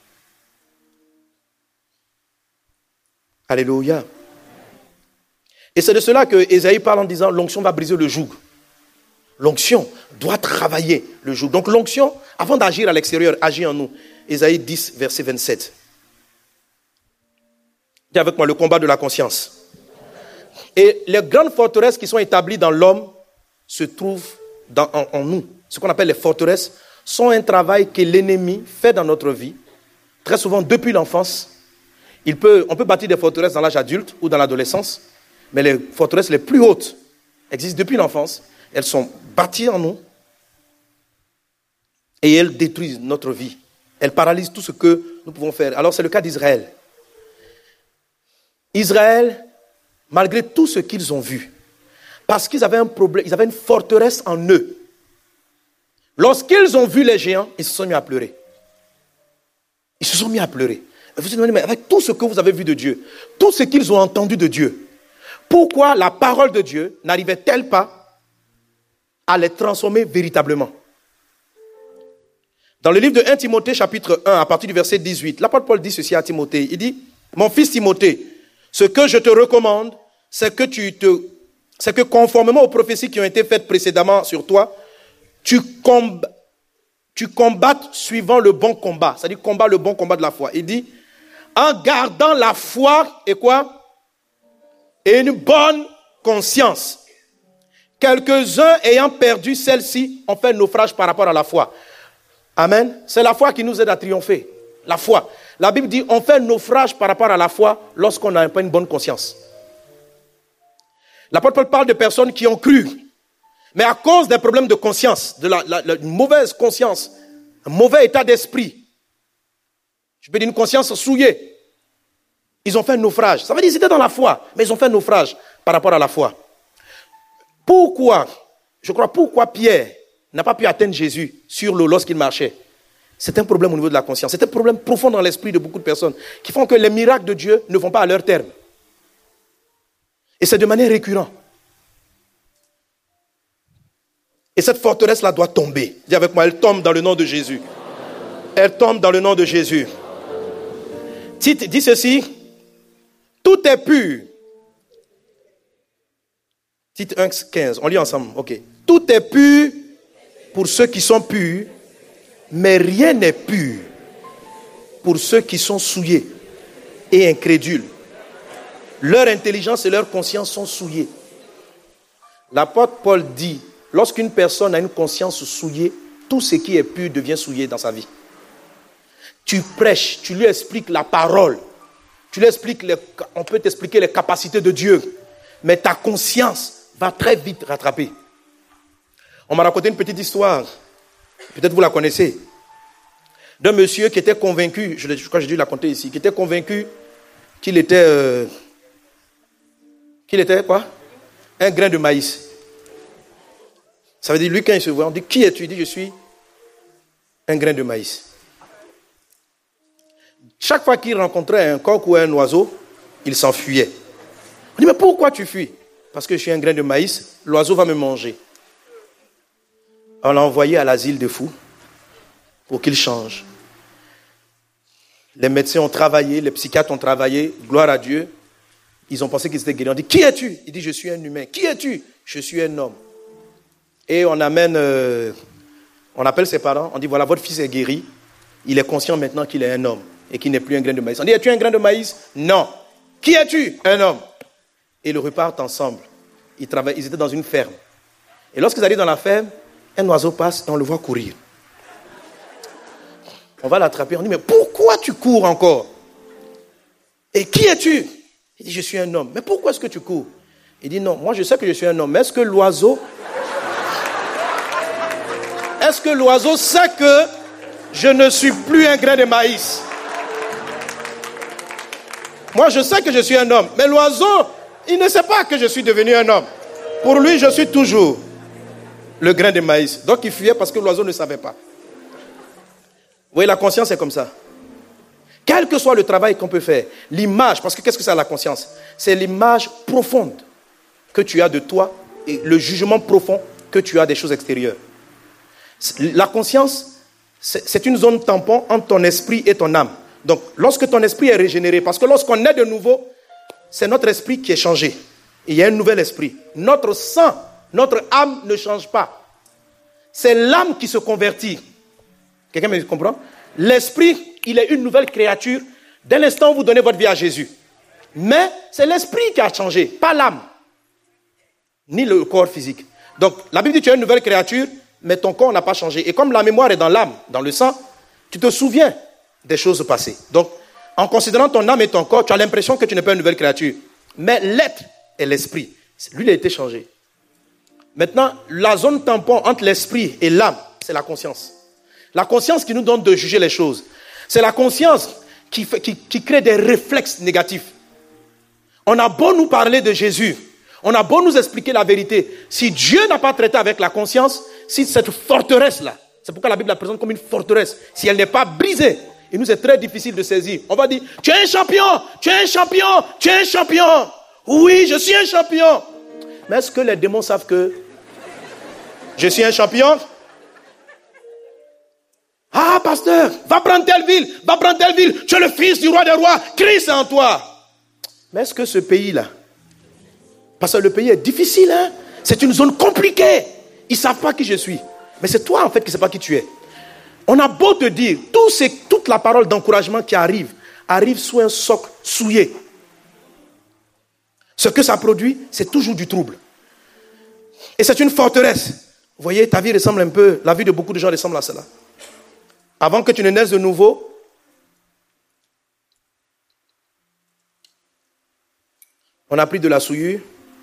Alléluia. Et c'est de cela que Ésaïe parle en disant, l'onction va briser le joug. L'onction doit travailler le joug. Donc l'onction, avant d'agir à l'extérieur, agit en nous. Ésaïe dix, verset vingt-sept. Dis avec moi, le combat de la conscience. Et les grandes forteresses qui sont établies dans l'homme se trouvent dans, en, en nous. Ce qu'on appelle les forteresses sont un travail que l'ennemi fait dans notre vie, très souvent depuis l'enfance. Il peut, on peut bâtir des forteresses dans l'âge adulte ou dans l'adolescence, mais les forteresses les plus hautes existent depuis l'enfance. Elles sont bâties en nous et elles détruisent notre vie. Elles paralysent tout ce que nous pouvons faire. Alors c'est le cas d'Israël. Israël, malgré tout ce qu'ils ont vu, parce qu'ils avaient un problème, ils avaient une forteresse en eux. Lorsqu'ils ont vu les géants, ils se sont mis à pleurer. Ils se sont mis à pleurer. Vous vous demandez, mais avec tout ce que vous avez vu de Dieu, tout ce qu'ils ont entendu de Dieu, pourquoi la parole de Dieu n'arrivait-elle pas à les transformer véritablement? Dans le livre de premier Timothée, chapitre un, à partir du verset dix-huit, l'apôtre Paul dit ceci à Timothée. Il dit, mon fils Timothée, ce que je te recommande, c'est que tu te, c'est que conformément aux prophéties qui ont été faites précédemment sur toi, tu, comb, tu combattes suivant le bon combat. C'est-à-dire combat le bon combat de la foi. Il dit, en gardant la foi et quoi? Et une bonne conscience. Quelques-uns ayant perdu celle-ci ont fait naufrage par rapport à la foi. Amen. C'est la foi qui nous aide à triompher. La foi. La Bible dit, on fait naufrage par rapport à la foi lorsqu'on n'a pas une bonne conscience. L'apôtre Paul parle de personnes qui ont cru, mais à cause des problèmes de conscience, de la, la, la une mauvaise conscience, un mauvais état d'esprit, je peux dire une conscience souillée, ils ont fait un naufrage. Ça veut dire qu'ils étaient dans la foi, mais ils ont fait un naufrage par rapport à la foi. Pourquoi, je crois, pourquoi Pierre n'a pas pu atteindre Jésus sur l'eau lorsqu'il marchait? C'est un problème au niveau de la conscience. C'est un problème profond dans l'esprit de beaucoup de personnes qui font que les miracles de Dieu ne vont pas à leur terme. Et c'est de manière récurrente. Et cette forteresse-là doit tomber. Dis avec moi, elle tombe dans le nom de Jésus. Elle tombe dans le nom de Jésus. Tite dit ceci, tout est pur. Tite un, quinze, on lit ensemble, ok. Tout est pur pour ceux qui sont purs, mais rien n'est pur pour ceux qui sont souillés et incrédules. Leur intelligence et leur conscience sont souillées. L'apôtre Paul dit, lorsqu'une personne a une conscience souillée, tout ce qui est pur devient souillé dans sa vie. Tu prêches, tu lui expliques la parole, tu lui expliques, les, on peut t'expliquer les capacités de Dieu, mais ta conscience va très vite rattraper. On m'a raconté une petite histoire, peut-être vous la connaissez, d'un monsieur qui était convaincu, je, je crois que j'ai dû la raconter ici, qui était convaincu qu'il était, euh, qu'il était quoi? Un grain de maïs. Ça veut dire, lui, quand il se voit, on dit, qui es-tu? Il dit, je suis un grain de maïs. Chaque fois qu'il rencontrait un coq ou un oiseau, il s'enfuyait. On dit, mais pourquoi tu fuis? Parce que je suis un grain de maïs, l'oiseau va me manger. On l'a envoyé à l'asile des fous pour qu'il change. Les médecins ont travaillé, les psychiatres ont travaillé, gloire à Dieu. Ils ont pensé qu'ils étaient guéris. On dit, qui es-tu? Il dit, je suis un humain. Qui es-tu? Je suis un homme. Et on amène, euh, on appelle ses parents, on dit, voilà, votre fils est guéri. Il est conscient maintenant qu'il est un homme et qu'il n'est plus un grain de maïs. On dit, es-tu un grain de maïs? Non. Qui es-tu? Un homme. Et ils repartent ensemble. Ils, travaillent, ils étaient dans une ferme. Et lorsqu'ils arrivent dans la ferme, un oiseau passe et on le voit courir. On va l'attraper, on dit, mais pourquoi tu cours encore? Et qui es-tu? Il dit, je suis un homme. Mais pourquoi est-ce que tu cours? Il dit, non, moi je sais que je suis un homme. Mais est-ce que l'oiseau... Est-ce que l'oiseau sait que je ne suis plus un grain de maïs? Moi je sais que je suis un homme. Mais l'oiseau, il ne sait pas que je suis devenu un homme. Pour lui, je suis toujours le grain de maïs. Donc il fuyait parce que l'oiseau ne savait pas. Vous voyez, la conscience est comme ça. Quel que soit le travail qu'on peut faire, l'image, parce que qu'est-ce que c'est la conscience? C'est l'image profonde que tu as de toi et le jugement profond que tu as des choses extérieures. La conscience, c'est une zone tampon entre ton esprit et ton âme. Donc, lorsque ton esprit est régénéré, parce que lorsqu'on est de nouveau, c'est notre esprit qui est changé. Il y a un nouvel esprit. Notre sang, notre âme ne change pas. C'est l'âme qui se convertit. Quelqu'un me comprend? L'esprit, il est une nouvelle créature dès l'instant où vous donnez votre vie à Jésus. Mais c'est l'esprit qui a changé, pas l'âme, ni le corps physique. Donc, la Bible dit que tu es une nouvelle créature, mais ton corps n'a pas changé. Et comme la mémoire est dans l'âme, dans le sang, tu te souviens des choses passées. Donc, en considérant ton âme et ton corps, tu as l'impression que tu n'es pas une nouvelle créature. Mais l'être est l'esprit. Lui, il a été changé. Maintenant, la zone tampon entre l'esprit et l'âme, c'est la conscience. La conscience qui nous donne de juger les choses. C'est la conscience qui, fait, qui, qui crée des réflexes négatifs. On a beau nous parler de Jésus, on a beau nous expliquer la vérité. Si Dieu n'a pas traité avec la conscience, si cette forteresse-là, c'est pourquoi la Bible la présente comme une forteresse, si elle n'est pas brisée, il nous est très difficile de saisir. On va dire, tu es un champion, tu es un champion, tu es un champion. Oui, je suis un champion. Mais est-ce que les démons savent que je suis un champion? Ah, pasteur, va prendre telle ville, va prendre telle ville. Tu es le fils du roi des rois, Christ est en toi. Mais est-ce que ce pays-là, parce que le pays est difficile, hein? C'est une zone compliquée. Ils ne savent pas qui je suis. Mais c'est toi, en fait, qui ne sais pas qui tu es. On a beau te dire, tout ces, toute la parole d'encouragement qui arrive, arrive sous un socle souillé. Ce que ça produit, c'est toujours du trouble. Et c'est une forteresse. Vous voyez, ta vie ressemble un peu, la vie de beaucoup de gens ressemble à cela. Avant que tu ne naisses de nouveau, on a pris de la souillure,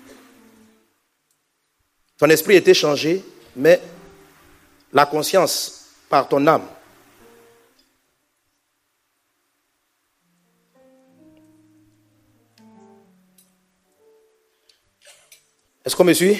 ton esprit était changé, mais la conscience par ton âme. Est-ce qu'on me suit?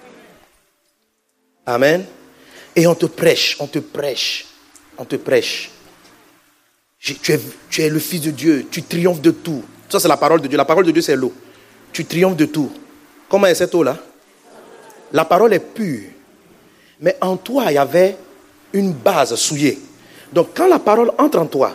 Amen. Et on te prêche, on te prêche. On te prêche. Tu es, tu es le Fils de Dieu. Tu triomphes de tout. Ça, c'est la parole de Dieu. La parole de Dieu, c'est l'eau. Tu triomphes de tout. Comment est cette eau-là? La parole est pure. Mais en toi, il y avait une base souillée. Donc, quand la parole entre en toi,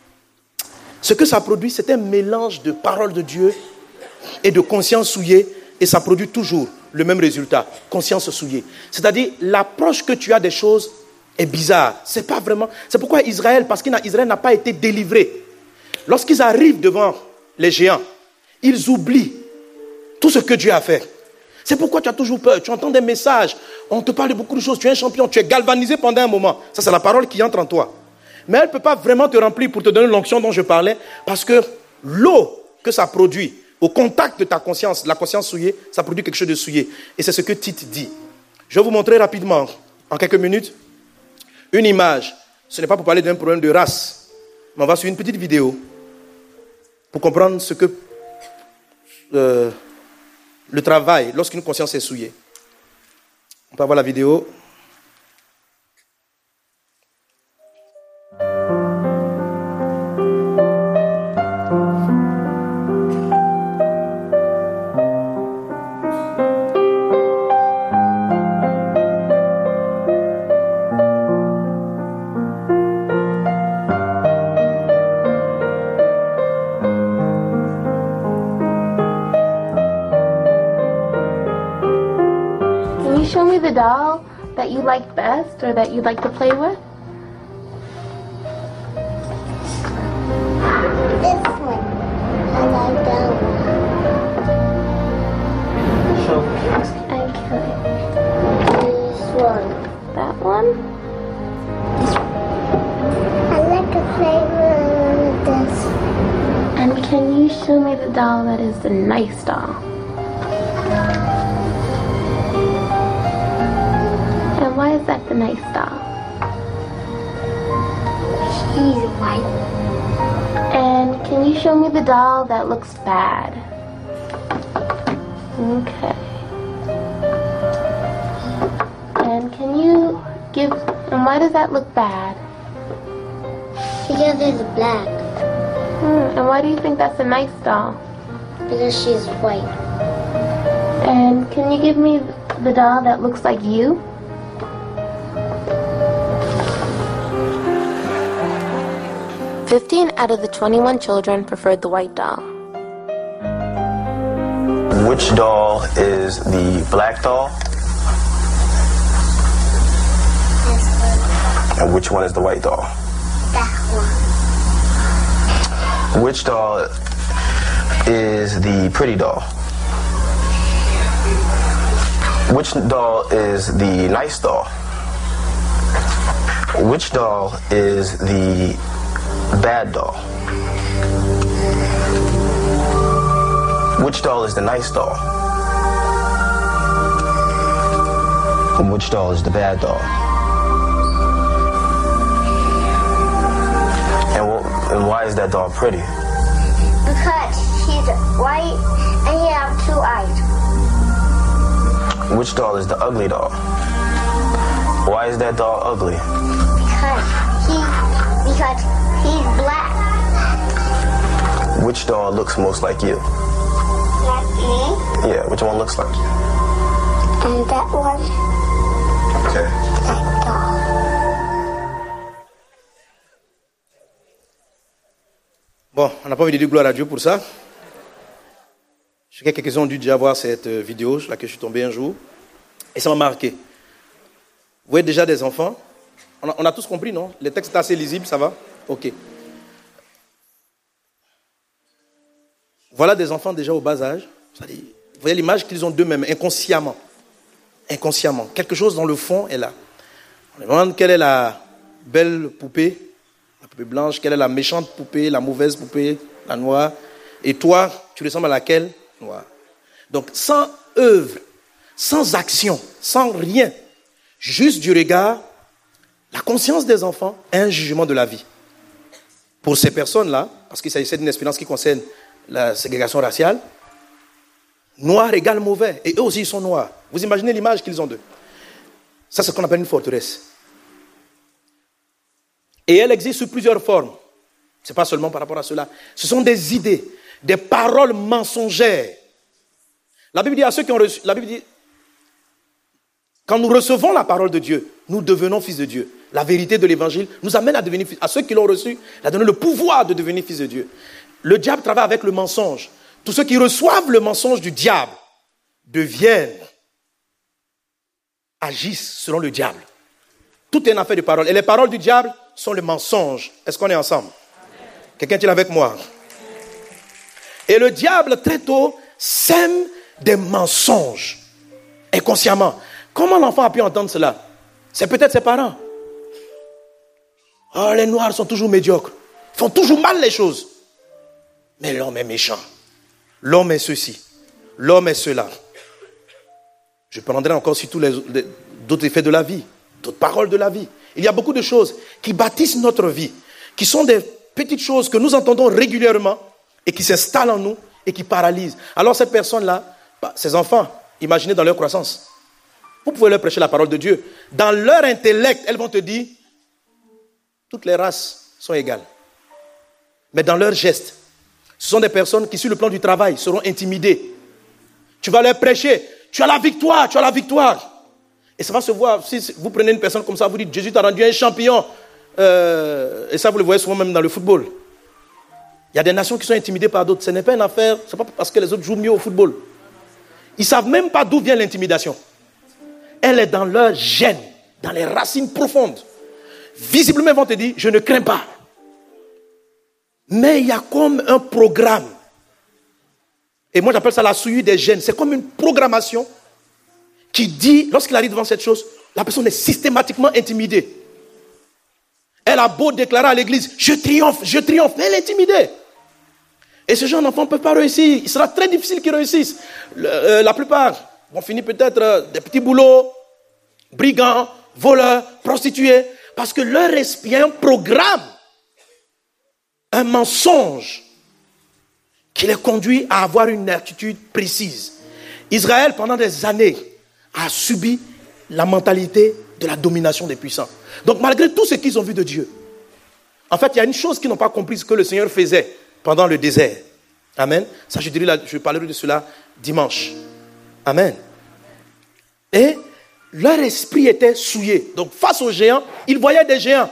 ce que ça produit, c'est un mélange de parole de Dieu et de conscience souillée. et ça produit toujours le même résultat, conscience souillée. C'est-à-dire, l'approche que tu as des choses est bizarre. C'est pas vraiment. C'est pourquoi Israël, parce qu'Israël n'a pas été délivré. Lorsqu'ils arrivent devant les géants, ils oublient tout ce que Dieu a fait. C'est pourquoi tu as toujours peur. Tu entends des messages, on te parle de beaucoup de choses, tu es un champion, tu es galvanisé pendant un moment. Ça, c'est la parole qui entre en toi. Mais elle ne peut pas vraiment te remplir pour te donner l'onction dont je parlais, parce que l'eau que ça produit, au contact de ta conscience, la conscience souillée, ça produit quelque chose de souillé. Et c'est ce que Tite dit. Je vais vous montrer rapidement, en quelques minutes, une image. Ce n'est pas pour parler d'un problème de race, mais on va suivre une petite vidéo pour comprendre ce que euh, le travail, lorsqu'une conscience est souillée. On peut avoir la vidéo. Show me the doll that you like best or that you'd like to play with. This one. I like that one. Show me. Okay. This one. That one? I like to play with this. And can you show me the doll that is the nice doll? Why is that the nice doll? She's white. And can you show me the doll that looks bad? Okay. And can you give, and why does that look bad? Because it's black. Hmm, and why do you think that's a nice doll? Because she's white. And can you give me the doll that looks like you? Fifteen out of the twenty-one children preferred the white doll. Which doll is the black doll? This one. And which one is the white doll? That one. Which doll is the pretty doll? Which doll is the nice doll? Which doll is the bad doll? Which doll is the nice doll? And which doll is the bad doll? And, wh- and why is that doll pretty? Because she's white and he has two eyes. Which doll is the ugly doll? Why is that doll ugly? Because he, because he's black. Which doll looks most like you? Like me. Yeah, which one looks like you? And that one. Okay. That doll. Bon, on n'a pas envie de dire gloire à Dieu pour ça. Je sais que quelques-uns ont dû déjà voir cette vidéo sur laquelle je suis tombé un jour. Et ça m'a marqué. Vous voyez déjà des enfants. On a, on a tous compris, non? Les textes sont assez lisibles, ça va? Ok. Voilà des enfants déjà au bas âge. C'est-à-dire, vous voyez l'image qu'ils ont d'eux-mêmes, inconsciemment. Inconsciemment. Quelque chose dans le fond est là. On leur demande quelle est la belle poupée, la poupée blanche, quelle est la méchante poupée, la mauvaise poupée, la noire. Et toi, tu ressembles à laquelle? Noire. Donc, sans œuvre, sans action, sans rien, juste du regard, la conscience des enfants est un jugement de la vie. Pour ces personnes-là, parce qu'il s'agissait d'une expérience qui concerne la ségrégation raciale, noir égale mauvais. Et eux aussi, ils sont noirs. Vous imaginez l'image qu'ils ont d'eux. Ça, c'est ce qu'on appelle une forteresse. Et elle existe sous plusieurs formes. Ce n'est pas seulement par rapport à cela. Ce sont des idées, des paroles mensongères. La Bible dit à ceux qui ont reçu... La Bible dit, quand nous recevons la parole de Dieu, nous devenons fils de Dieu. La vérité de l'évangile nous amène à devenir fils. À ceux qui l'ont reçu, il a donné le pouvoir de devenir fils de Dieu. Le diable travaille avec le mensonge. Tous ceux qui reçoivent le mensonge du diable deviennent, agissent selon le diable. Tout est une affaire de parole. Et les paroles du diable sont le mensonge. Est-ce qu'on est ensemble? Quelqu'un est avec moi? Et le diable, très tôt, sème des mensonges. Inconsciemment. Comment l'enfant a pu entendre cela? C'est peut-être ses parents. Oh, les noirs sont toujours médiocres. Ils font toujours mal les choses. Mais l'homme est méchant. L'homme est ceci. L'homme est cela. Je prendrai encore sur tous les, les d'autres effets de la vie, d'autres paroles de la vie. Il y a beaucoup de choses qui bâtissent notre vie, qui sont des petites choses que nous entendons régulièrement et qui s'installent en nous et qui paralysent. Alors cette personne-là, ces enfants, imaginez dans leur croissance, vous pouvez leur prêcher la parole de Dieu. Dans leur intellect, elles vont te dire, toutes les races sont égales. Mais dans leurs gestes, ce sont des personnes qui, sur le plan du travail, seront intimidées. Tu vas leur prêcher, tu as la victoire, tu as la victoire. Et ça va se voir, si vous prenez une personne comme ça, vous dites, Jésus t'a rendu un champion. Euh, et ça, vous le voyez souvent même dans le football. Il y a des nations qui sont intimidées par d'autres. Ce n'est pas une affaire, ce n'est pas parce que les autres jouent mieux au football. Ils ne savent même pas d'où vient l'intimidation. Elle est dans leur gène, dans les racines profondes. Visiblement, ils vont te dire, je ne crains pas. Mais il y a comme un programme. Et moi, j'appelle ça la souillure des gènes. C'est comme une programmation qui dit, lorsqu'il arrive devant cette chose, la personne est systématiquement intimidée. Elle a beau déclarer à l'église, je triomphe, je triomphe, mais elle est intimidée. Et ce genre d'enfants ne peut pas réussir. Il sera très difficile qu'ils réussissent. Le, euh, la plupart vont finir peut-être euh, des petits boulots, brigands, voleurs, prostituées, parce que leur esprit, il y a un programme, un mensonge qui les conduit à avoir une attitude précise. Israël, pendant des années, a subi la mentalité de la domination des puissants. Donc malgré tout ce qu'ils ont vu de Dieu, en fait, il y a une chose qu'ils n'ont pas comprise que le Seigneur faisait pendant le désert. Amen. Ça, je dirai, je parlerai de cela dimanche. Amen. Et leur esprit était souillé. Donc face aux géants, ils voyaient des géants.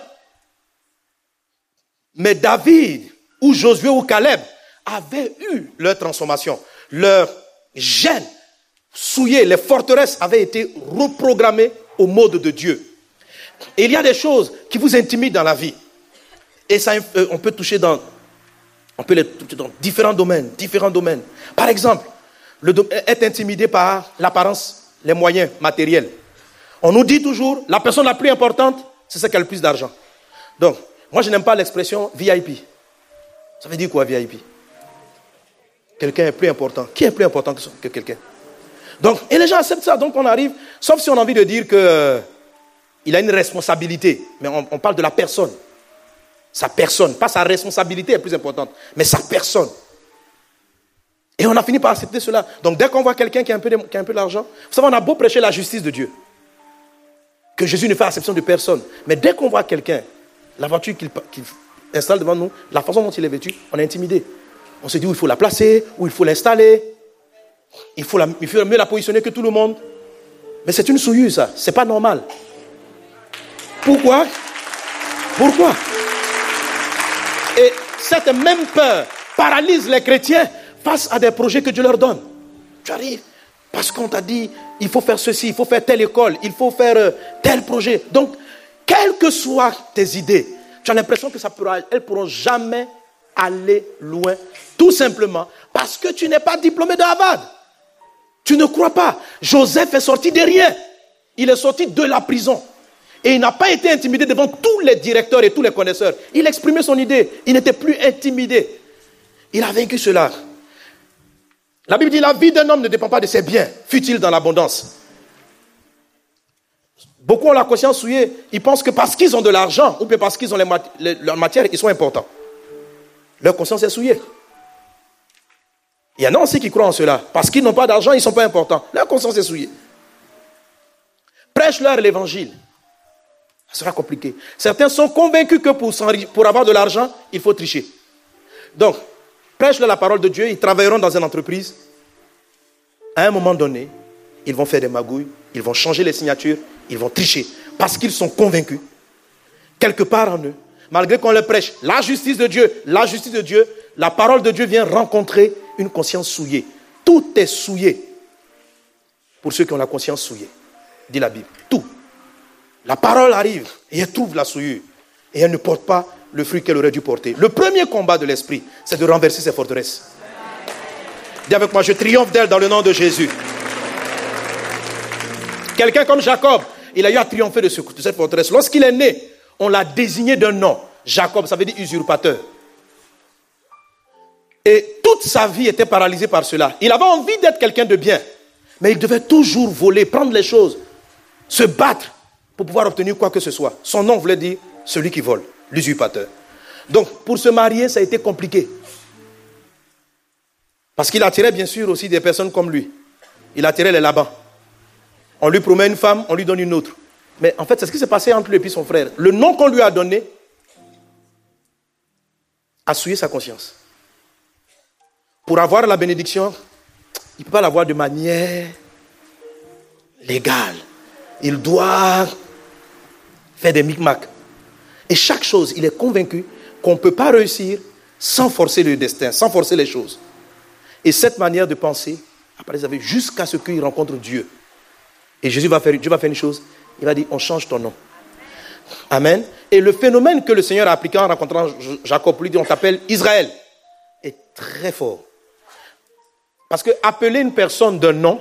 Mais David, ou Josué, ou Caleb, avaient eu leur transformation. Leur gène souillé, les forteresses avaient été reprogrammées au mode de Dieu. Et il y a des choses qui vous intimident dans la vie. Et ça, on peut toucher dans, on peut les toucher dans différents domaines, différents domaines. Par exemple, le, être intimidé par l'apparence, les moyens matériels. On nous dit toujours, la personne la plus importante, c'est celle qui a le plus d'argent. Donc, moi je n'aime pas l'expression V I P. Ça veut dire quoi, V I P? Quelqu'un est plus important. Qui est plus important que, que quelqu'un? Donc, et les gens acceptent ça. Donc on arrive, sauf si on a envie de dire que euh, il a une responsabilité. Mais on, on parle de la personne. Sa personne, pas sa responsabilité est plus importante, mais sa personne. Et on a fini par accepter cela. Donc dès qu'on voit quelqu'un qui a un peu, de, qui a un peu d'argent, vous savez, on a beau prêcher la justice de Dieu, que Jésus ne fait exception de personne. Mais dès qu'on voit quelqu'un, la voiture qu'il, qu'il installe devant nous, la façon dont il est vêtu, on est intimidé. On se dit où il faut la placer, où il faut l'installer. Il faut, la, il faut mieux la positionner que tout le monde. Mais c'est une souillure, ça. C'est pas normal. Pourquoi? Pourquoi? Et cette même peur paralyse les chrétiens face à des projets que Dieu leur donne. Tu arrives parce qu'on t'a dit, il faut faire ceci, il faut faire telle école, il faut faire euh, tel projet. Donc, quelles que soient tes idées, tu as l'impression que ça pourra, elles ne pourront jamais aller loin. Tout simplement parce que tu n'es pas diplômé de Harvard. Tu ne crois pas. Joseph est sorti de rien. Il est sorti de la prison. Et il n'a pas été intimidé devant tous les directeurs et tous les connaisseurs. Il exprimait son idée. Il n'était plus intimidé. Il a vaincu cela. La Bible dit, la vie d'un homme ne dépend pas de ses biens, fut-il dans l'abondance. Beaucoup ont la conscience souillée. Ils pensent que parce qu'ils ont de l'argent, ou bien parce qu'ils ont les mat- les, leurs matières, ils sont importants. Leur conscience est souillée. Il y en a aussi qui croient en cela. Parce qu'ils n'ont pas d'argent, ils ne sont pas importants. Leur conscience est souillée. Prêche-leur l'évangile. Ça sera compliqué. Certains sont convaincus que pour, pour avoir de l'argent, il faut tricher. Donc, prêche-leur la parole de Dieu. Ils travailleront dans une entreprise. À un moment donné, ils vont faire des magouilles. Ils vont changer les signatures. Ils vont tricher. Parce qu'ils sont convaincus. Quelque part en eux, malgré qu'on leur prêche la justice de Dieu, la justice de Dieu, la parole de Dieu vient rencontrer une conscience souillée. Tout est souillé. pour ceux qui ont la conscience souillée. Dit la Bible. Tout. La parole arrive et elle trouve la souillure. Et elle ne porte pas le fruit qu'elle aurait dû porter. Le premier combat de l'esprit, c'est de renverser ses forteresses. Dis avec moi, je triomphe d'elle dans le nom de Jésus. Quelqu'un comme Jacob, il a eu à triompher de, ce, de cette forteresse. Lorsqu'il est né, on l'a désigné d'un nom. Jacob, ça veut dire usurpateur. Et toute sa vie était paralysée par cela. Il avait envie d'être quelqu'un de bien. Mais il devait toujours voler, prendre les choses, se battre pour pouvoir obtenir quoi que ce soit. Son nom voulait dire celui qui vole, l'usurpateur. Donc, pour se marier, ça a été compliqué. Parce qu'il attirait bien sûr aussi des personnes comme lui. Il attirait les Laban. On lui promet une femme, on lui donne une autre. Mais en fait, c'est ce qui s'est passé entre lui et puis son frère. Le nom qu'on lui a donné a souillé sa conscience. Pour avoir la bénédiction, il ne peut pas l'avoir de manière légale. Il doit faire des micmacs. Et chaque chose, il est convaincu qu'on ne peut pas réussir sans forcer le destin, sans forcer les choses. Et cette manière de penser, après, vous savez, jusqu'à ce qu'il rencontre Dieu. Et Jésus va faire, Dieu va faire une chose, il va dire, on change ton nom. Amen. Et le phénomène que le Seigneur a appliqué en rencontrant Jacob, lui dit, on t'appelle Israël, est très fort. Parce que appeler une personne d'un nom,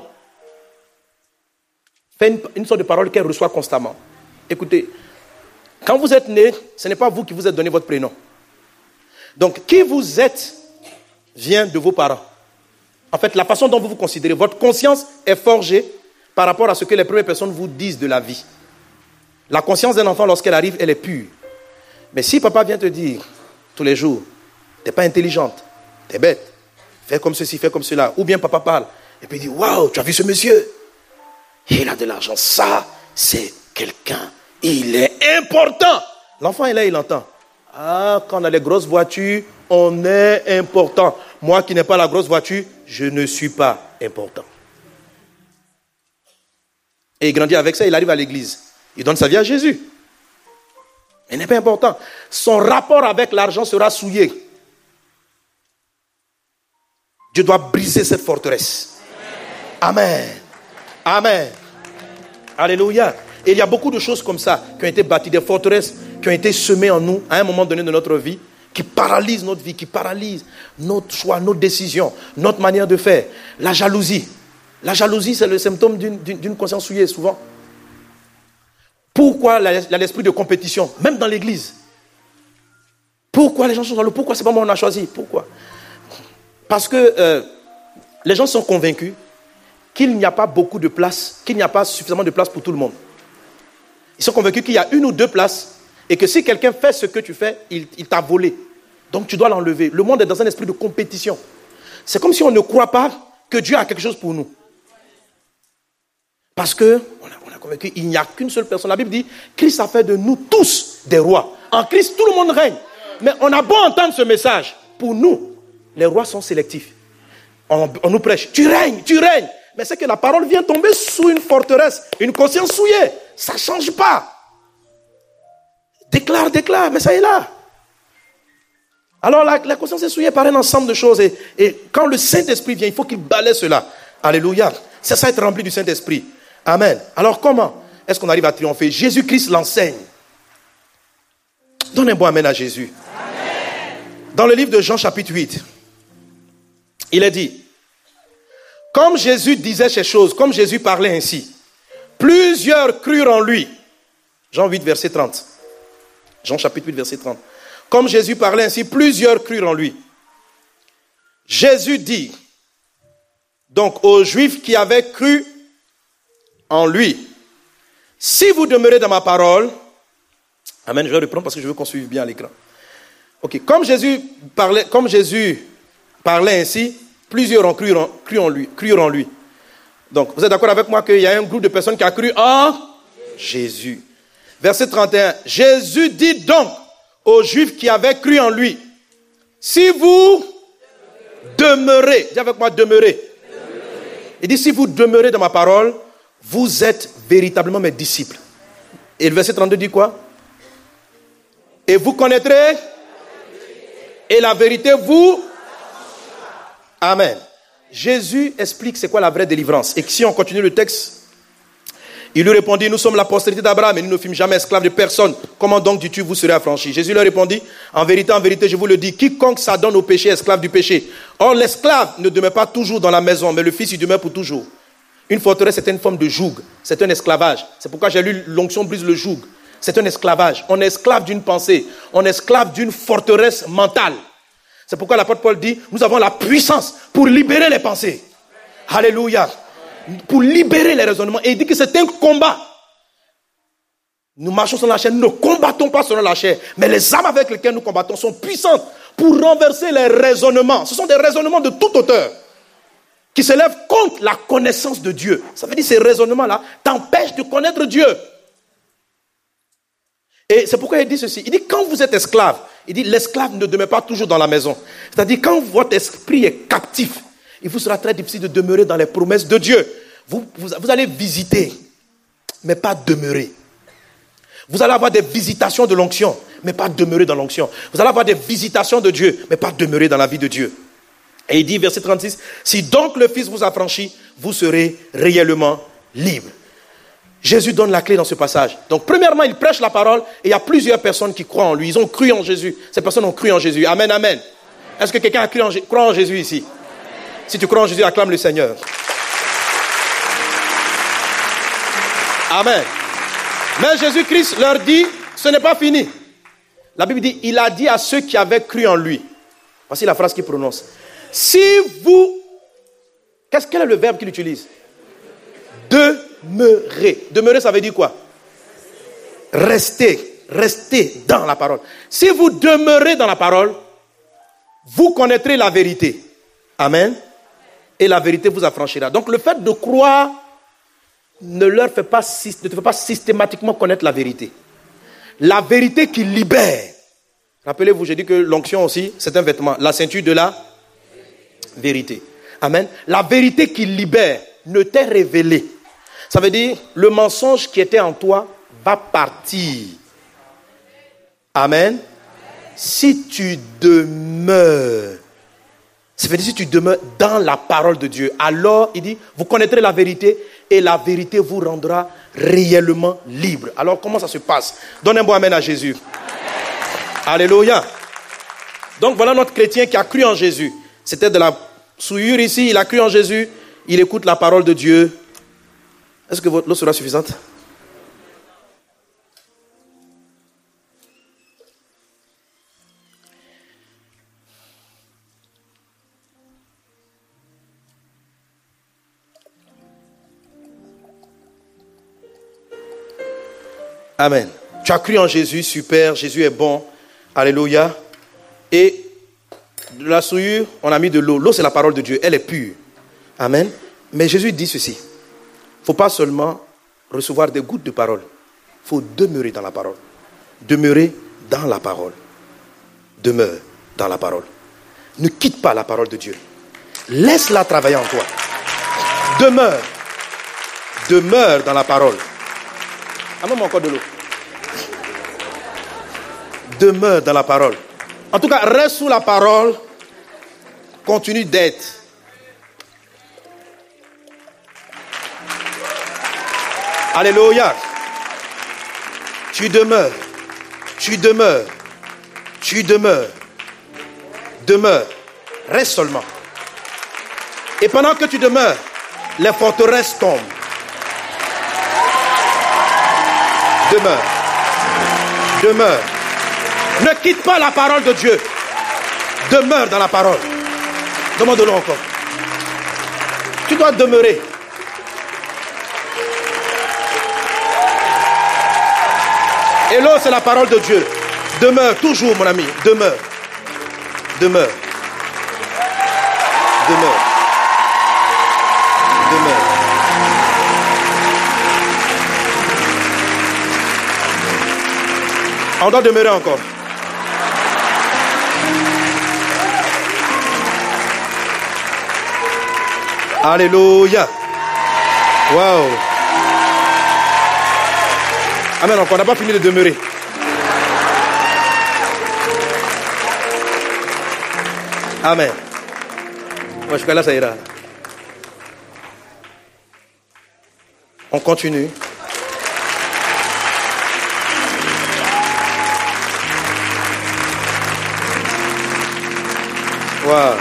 fait une, une sorte de parole qu'elle reçoit constamment. Écoutez, quand vous êtes né, ce n'est pas vous qui vous êtes donné votre prénom. Donc, qui vous êtes vient de vos parents. En fait, la façon dont vous vous considérez, votre conscience est forgée par rapport à ce que les premières personnes vous disent de la vie. La conscience d'un enfant, lorsqu'elle arrive, elle est pure. Mais si papa vient te dire tous les jours, tu n'es pas intelligente, tu es bête, fais comme ceci, fais comme cela, ou bien papa parle, et puis il dit, waouh, tu as vu ce monsieur? Il a de l'argent, ça, c'est quelqu'un, il est important. L'enfant est là, il entend. Ah, quand on a les grosses voitures, on est important. Moi qui n'ai pas la grosse voiture, je ne suis pas important. Et il grandit avec ça, il arrive à l'église. Il donne sa vie à Jésus. Mais il n'est pas important. Son rapport avec l'argent sera souillé. Dieu doit briser cette forteresse. Amen. Amen. Alléluia. Et il y a beaucoup de choses comme ça qui ont été bâties, des forteresses qui ont été semées en nous à un moment donné de notre vie, qui paralysent notre vie, qui paralysent notre choix, nos décisions, notre manière de faire. La jalousie. La jalousie, c'est le symptôme d'une, d'une, d'une conscience souillée, souvent. Pourquoi il y a l'esprit de compétition, même dans l'église? Pourquoi les gens sont jaloux? Pourquoi c'est pas moi qu'on a choisi? Pourquoi? Parce que euh, les gens sont convaincus qu'il n'y a pas beaucoup de place, qu'il n'y a pas suffisamment de place pour tout le monde. Ils sont convaincus qu'il y a une ou deux places et que si quelqu'un fait ce que tu fais, il, il t'a volé. Donc tu dois l'enlever. Le monde est dans un esprit de compétition. C'est comme si on ne croit pas que Dieu a quelque chose pour nous. Parce que on a, on a convaincu qu'il n'y a qu'une seule personne. La Bible dit, Christ a fait de nous tous des rois. En Christ, tout le monde règne. Mais on a beau entendre ce message, pour nous, les rois sont sélectifs. On, on nous prêche, tu règnes, tu règnes. Mais c'est que la parole vient tomber sous une forteresse, une conscience souillée. Ça ne change pas. Déclare, déclare, mais ça est là. Alors la, la conscience est souillée par un ensemble de choses. Et, et quand le Saint-Esprit vient, il faut qu'il balaie cela. Alléluia. C'est ça être rempli du Saint-Esprit. Amen. Alors comment est-ce qu'on arrive à triompher? Jésus-Christ l'enseigne. Donne un bon amen à Jésus. Amen. Dans le livre de Jean chapitre huit, il est dit, comme Jésus disait ces choses, comme Jésus parlait ainsi, plusieurs crurent en lui. Jean huit, verset trente. Jean chapitre huit, verset trente. Comme Jésus parlait ainsi, plusieurs crurent en lui. Jésus dit, donc aux Juifs qui avaient cru en lui, si vous demeurez dans ma parole, amen, je vais reprendre parce que je veux qu'on suive bien à l'écran. Ok, comme Jésus parlait, comme Jésus parlait ainsi, plusieurs ont cru en, cru en lui, crurent en lui. Donc, vous êtes d'accord avec moi qu'il y a un groupe de personnes qui a cru en Jésus. Verset trente et un. Jésus dit donc aux Juifs qui avaient cru en lui, si vous demeurez, dis avec moi demeurez. Il dit, si vous demeurez dans ma parole, vous êtes véritablement mes disciples. Et le verset trente-deux dit quoi? Et vous connaîtrez, et la vérité vous... Amen. Jésus explique c'est quoi la vraie délivrance. Et si on continue le texte, il lui répondit, nous sommes la postérité d'Abraham et nous ne fûmes jamais esclaves de personne. Comment donc dis-tu, vous serez affranchis? Jésus leur répondit, en vérité, en vérité, je vous le dis, quiconque s'adonne au péché est esclave du péché. Or, l'esclave ne demeure pas toujours dans la maison, mais le fils, il demeure pour toujours. Une forteresse, c'est une forme de joug. C'est un esclavage. C'est pourquoi j'ai lu l'onction brise le joug. C'est un esclavage. On est esclave d'une pensée. On est esclave d'une forteresse mentale. C'est pourquoi l'apôtre Paul dit, nous avons la puissance pour libérer les pensées. Alléluia. Pour libérer les raisonnements. Et il dit que c'est un combat. Nous marchons sur la chair, nous ne combattons pas selon la chair. Mais les âmes avec lesquelles nous combattons sont puissantes pour renverser les raisonnements. Ce sont des raisonnements de toute hauteur qui s'élèvent contre la connaissance de Dieu. Ça veut dire que ces raisonnements-là t'empêchent de connaître Dieu. Et c'est pourquoi il dit ceci. Il dit quand vous êtes esclave, il dit l'esclave ne demeure pas toujours dans la maison. C'est-à-dire quand votre esprit est captif, il vous sera très difficile de demeurer dans les promesses de Dieu. Vous, vous, vous allez visiter, mais pas demeurer. Vous allez avoir des visitations de l'onction, mais pas demeurer dans l'onction. Vous allez avoir des visitations de Dieu, mais pas demeurer dans la vie de Dieu. Et il dit, verset trente-six, si donc le Fils vous affranchit, vous serez réellement libre. Jésus donne la clé dans ce passage. Donc, premièrement, il prêche la parole et il y a plusieurs personnes qui croient en lui. Ils ont cru en Jésus. Ces personnes ont cru en Jésus. Amen, amen. Est-ce que quelqu'un a cru en, croit en Jésus ici? Si tu crois en Jésus, acclame le Seigneur. Amen. Mais Jésus-Christ leur dit, ce n'est pas fini. La Bible dit, il a dit à ceux qui avaient cru en lui. Voici la phrase qu'il prononce. Si vous... Qu'est-ce, quel est le verbe qu'il utilise? Demeurer. Demeurer, ça veut dire quoi? Rester. Rester dans la parole. Si vous demeurez dans la parole, vous connaîtrez la vérité. Amen. Et la vérité vous affranchira. Donc le fait de croire ne leur fait pas, ne te fait pas systématiquement connaître la vérité. La vérité qui libère. Rappelez-vous, j'ai dit que l'onction aussi, c'est un vêtement. La ceinture de la vérité. Amen. La vérité qui libère ne t'est révélée. Ça veut dire, le mensonge qui était en toi va partir. Amen. Si tu demeures, ça veut dire si tu demeures dans la parole de Dieu, alors, il dit, vous connaîtrez la vérité et la vérité vous rendra réellement libre. Alors, comment ça se passe? Donne un bon amen à Jésus. Amen. Alléluia. Donc, voilà notre chrétien qui a cru en Jésus. C'était de la souillure ici, il a cru en Jésus, il écoute la parole de Dieu. Est-ce que votre eau sera suffisante? Amen. Tu as cru en Jésus, super, Jésus est bon. Alléluia. Et de la souillure, on a mis de l'eau. L'eau, c'est la parole de Dieu, elle est pure. Amen. Mais Jésus dit ceci. Il ne faut pas seulement recevoir des gouttes de parole. Il faut demeurer dans la parole. Demeurer dans la parole. Demeure dans la parole. Ne quitte pas la parole de Dieu. Laisse-la travailler en toi. Demeure. Demeure dans la parole. Amène-moi encore de l'eau. Demeure dans la parole. En tout cas, reste sous la parole. Continue d'être. Alléluia. Tu demeures. Tu demeures. Tu demeures. Demeure. Reste seulement. Et pendant que tu demeures, les forteresses tombent. Demeure. Demeure. Ne quitte pas la parole de Dieu. Demeure dans la parole. Demande-le encore. Tu dois demeurer. Et l'eau, c'est la parole de Dieu. Demeure toujours, mon ami. Demeure. Demeure. Demeure. Demeure. On doit demeurer encore. Alléluia. Wow. Amen. Donc on n'a pas fini de demeurer. Amen. Moi, jusqu'à là, ça ira. On continue. Wow.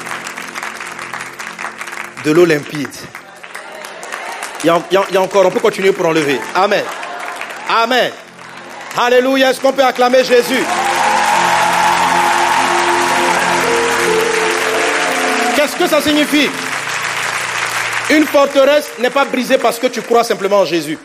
De l'eau limpide. Il y, a, il, y a, il y a encore, on peut continuer pour enlever. Amen. Amen. Alléluia. Est-ce qu'on peut acclamer Jésus? Qu'est-ce que ça signifie? Une forteresse n'est pas brisée parce que tu crois simplement en Jésus.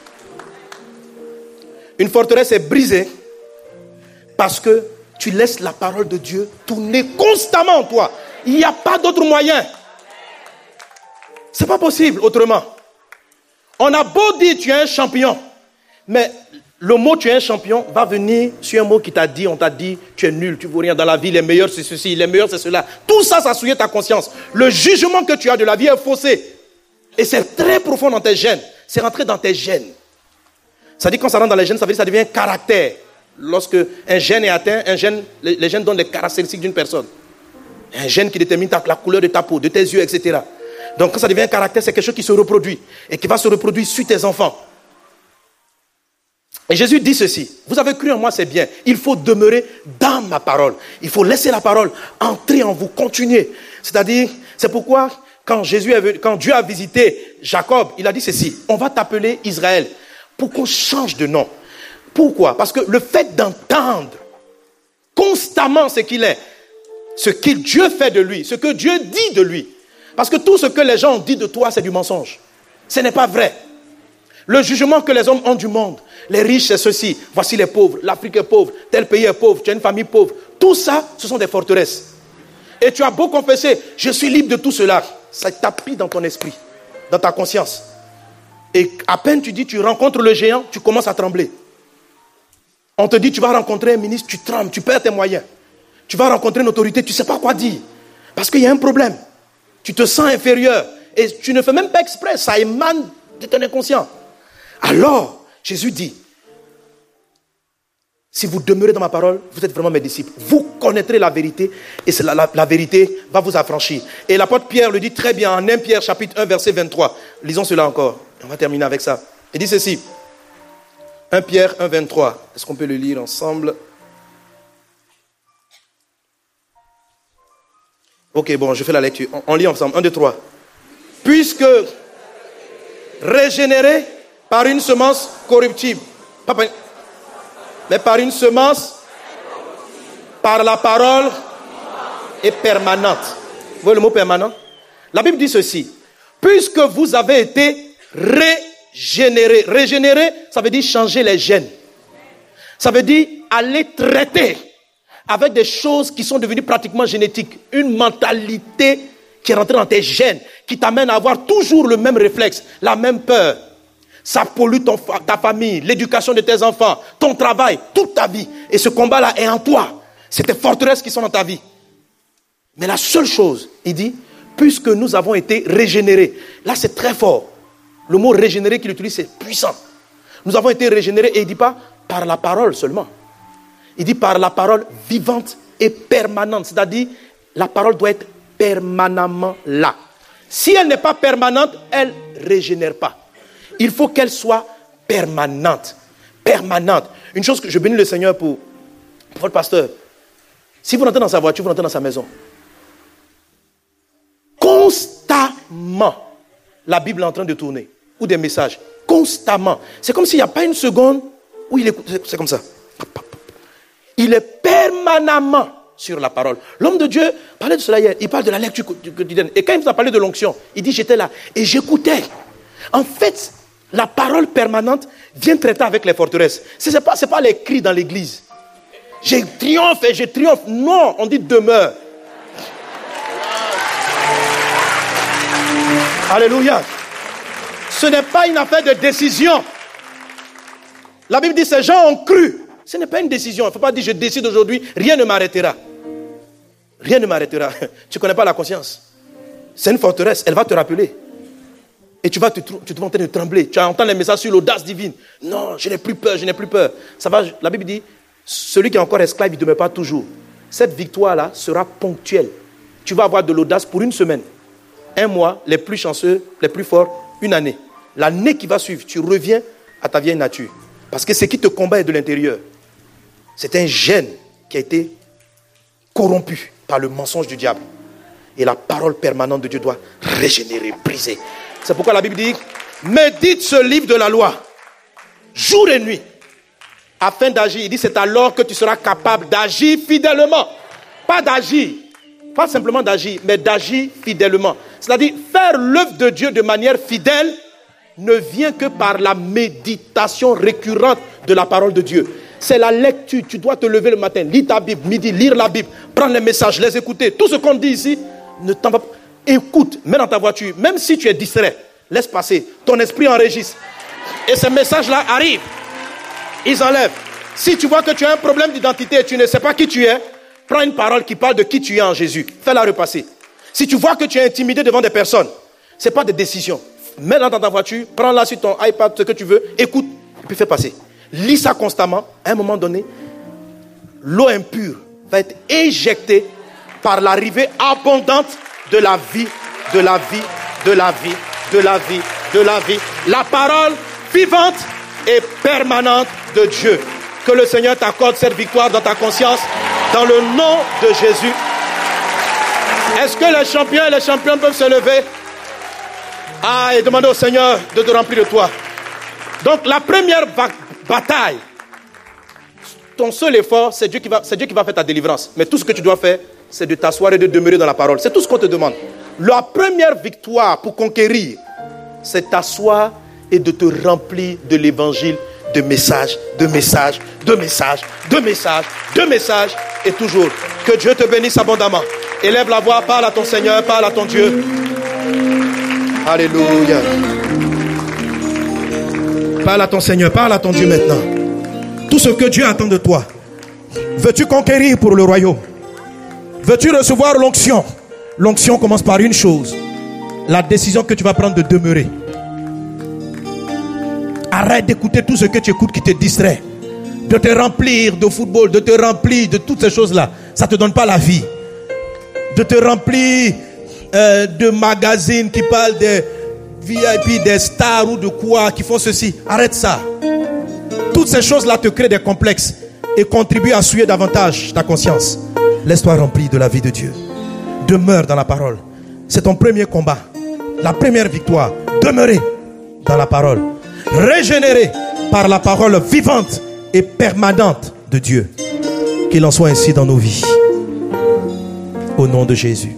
Une forteresse est brisée parce que tu laisses la parole de Dieu tourner constamment en toi. Il n'y a pas d'autre moyen. C'est pas possible autrement. On a beau dire tu es un champion, mais le mot tu es un champion va venir sur un mot qui t'a dit, on t'a dit tu es nul, tu ne vaux rien dans la vie, les meilleurs c'est ceci, les meilleurs c'est cela. Tout ça, ça souille ta conscience. Le jugement que tu as de la vie est faussé. Et c'est très profond dans tes gènes. C'est rentré dans tes gènes. Ça dit quand ça rentre dans les gènes, ça veut dire que ça devient un caractère. Lorsque un gène est atteint, un gène, les, les gènes donnent les caractéristiques d'une personne. Un gène qui détermine ta, la couleur de ta peau, de tes yeux, et cetera. Donc quand ça devient un caractère, c'est quelque chose qui se reproduit et qui va se reproduire sur tes enfants. Et Jésus dit ceci: vous avez cru en moi, c'est bien. Il faut demeurer dans ma parole. Il faut laisser la parole entrer en vous, continuer. C'est-à-dire, c'est pourquoi quand, Jésus est, quand Dieu a visité Jacob, il a dit ceci: on va t'appeler Israël pour qu'on change de nom. Pourquoi? Parce que le fait d'entendre constamment ce qu'il est, ce que Dieu fait de lui, ce que Dieu dit de lui. Parce que tout ce que les gens ont dit de toi, c'est du mensonge. Ce n'est pas vrai. Le jugement que les hommes ont du monde, les riches c'est ceci, voici les pauvres, l'Afrique est pauvre, tel pays est pauvre, tu as une famille pauvre. Tout ça, ce sont des forteresses. Et tu as beau confesser, je suis libre de tout cela, ça tapit dans ton esprit, dans ta conscience. Et à peine tu dis, tu rencontres le géant, tu commences à trembler. On te dit, tu vas rencontrer un ministre, tu trembles, tu perds tes moyens. Tu vas rencontrer une autorité, tu ne sais pas quoi dire. Parce qu'il y a un problème. Tu te sens inférieur. Et tu ne fais même pas exprès, ça émane de ton inconscient. Alors, Jésus dit, si vous demeurez dans ma parole, vous êtes vraiment mes disciples. Vous connaîtrez la vérité et la, la, la vérité va vous affranchir. Et l'apôtre Pierre le dit très bien en premier Pierre chapitre un verset vingt-trois. Lisons cela encore. On va terminer avec ça. Il dit ceci. premier Pierre un vingt-trois. Est-ce qu'on peut le lire ensemble? Ok, bon, je fais la lecture. On, on lit ensemble. un, deux, trois. Puisque régénéré par une semence corruptible, pas par, mais par une semence, par la parole et permanente. Vous voyez le mot permanent? La Bible dit ceci. Puisque vous avez été régénéré. Régénérer, ça veut dire changer les gènes. Ça veut dire aller traiter avec des choses qui sont devenues pratiquement génétiques. Une mentalité qui est rentrée dans tes gènes, qui t'amène à avoir toujours le même réflexe, la même peur. Ça pollue ton, ta famille, l'éducation de tes enfants, ton travail, toute ta vie. Et ce combat-là est en toi. C'est tes forteresses qui sont dans ta vie. Mais la seule chose, il dit, puisque nous avons été régénérés. Là, c'est très fort. Le mot régénérer qu'il utilise, c'est puissant. Nous avons été régénérés, et il ne dit pas par la parole seulement. Il dit par la parole vivante et permanente. C'est-à-dire, la parole doit être permanemment là. Si elle n'est pas permanente, elle ne régénère pas. Il faut qu'elle soit permanente. Permanente. Une chose que je bénis le Seigneur pour, pour votre pasteur. Si vous rentrez dans sa voiture, vous rentrez dans sa maison. Constamment, la Bible est en train de tourner. Ou des messages. Constamment. C'est comme s'il n'y a pas une seconde où il écoute. C'est comme ça. Il est permanemment sur la parole. L'homme de Dieu parlait de cela hier. Il parle de la lecture quotidienne. Et quand il nous a parlé de l'onction, il dit j'étais là et j'écoutais. En fait, la parole permanente vient traiter avec les forteresses. Ce n'est pas, c'est pas les cris dans l'église. Je triomphe et je triomphe. Non, on dit demeure. Alléluia. Ce n'est pas une affaire de décision. La Bible dit ces gens ont cru. Ce n'est pas une décision. Il ne faut pas dire je décide aujourd'hui, rien ne m'arrêtera. Rien ne m'arrêtera. Tu ne connais pas la conscience. C'est une forteresse, elle va te rappeler. Et tu vas te, tu te vas en train de trembler. Tu vas entendre les messages sur l'audace divine. Non, je n'ai plus peur, je n'ai plus peur. Ça va, la Bible dit, celui qui est encore esclave, il ne demeure pas toujours. Cette victoire-là sera ponctuelle. Tu vas avoir de l'audace pour une semaine. Un mois, les plus chanceux, les plus forts, une année. l'année qui va suivre, tu reviens à ta vieille nature. Parce que ce qui te combat est de l'intérieur. C'est un gène qui a été corrompu par le mensonge du diable. Et la parole permanente de Dieu doit régénérer, briser. C'est pourquoi la Bible dit, médite ce livre de la loi, jour et nuit, afin d'agir. Il dit, c'est alors que tu seras capable d'agir fidèlement. Pas d'agir, pas simplement d'agir, mais d'agir fidèlement. C'est-à-dire, faire l'œuvre de Dieu de manière fidèle ne vient que par la méditation récurrente de la parole de Dieu. C'est la lecture. Tu dois te lever le matin, lire ta Bible, midi, lire la Bible, prendre les messages, les écouter. Tout ce qu'on dit ici, ne t'en va pas. Écoute, mets dans ta voiture, même si tu es distrait, laisse passer. Ton esprit enregistre. Et ces messages-là arrivent. Ils enlèvent. Si tu vois que tu as un problème d'identité et tu ne sais pas qui tu es, prends une parole qui parle de qui tu es en Jésus. Fais-la repasser. Si tu vois que tu es intimidé devant des personnes, ce n'est pas des décisions. Mets-la dans ta voiture, prends-la sur ton iPad, ce que tu veux, écoute, et puis fais passer. Lis ça constamment. À un moment donné, l'eau impure va être éjectée par l'arrivée abondante de la vie, de la vie, de la vie, de la vie, de la vie. La parole vivante et permanente de Dieu. Que le Seigneur t'accorde cette victoire dans ta conscience, dans le nom de Jésus. Est-ce que les champions et les champions peuvent se lever? Ah, et demander au Seigneur de te remplir de toi. Donc la première va- bataille, ton seul effort, c'est Dieu qui va, c'est Dieu qui va faire ta délivrance. Mais tout ce que tu dois faire, c'est de t'asseoir et de demeurer dans la parole. C'est tout ce qu'on te demande. La première victoire pour conquérir, c'est t'asseoir et de te remplir de l'évangile, de messages, de messages, de messages, de messages, de messages, et toujours. Que Dieu te bénisse abondamment. Élève la voix, parle à ton Seigneur, parle à ton Dieu. Alléluia. Parle à ton Seigneur, parle à ton Dieu maintenant. Tout ce que Dieu attend de toi. Veux-tu conquérir pour le royaume? Veux-tu recevoir l'onction? L'onction commence par une chose. La décision que tu vas prendre de demeurer. Arrête d'écouter tout ce que tu écoutes qui te distrait. De te remplir de football, de te remplir de toutes ces choses-là. Ça ne te donne pas la vie. De te remplir euh, de magazines qui parlent des V I P, des stars ou de quoi, qui font ceci. Arrête ça. Toutes ces choses-là te créent des complexes et contribuent à souiller davantage ta conscience. Laisse-toi remplir de la vie de Dieu. Demeure dans la parole. C'est ton premier combat. La première victoire. Demeurer dans la parole. Régénéré par la parole vivante et permanente de Dieu. Qu'il en soit ainsi dans nos vies. Au nom de Jésus.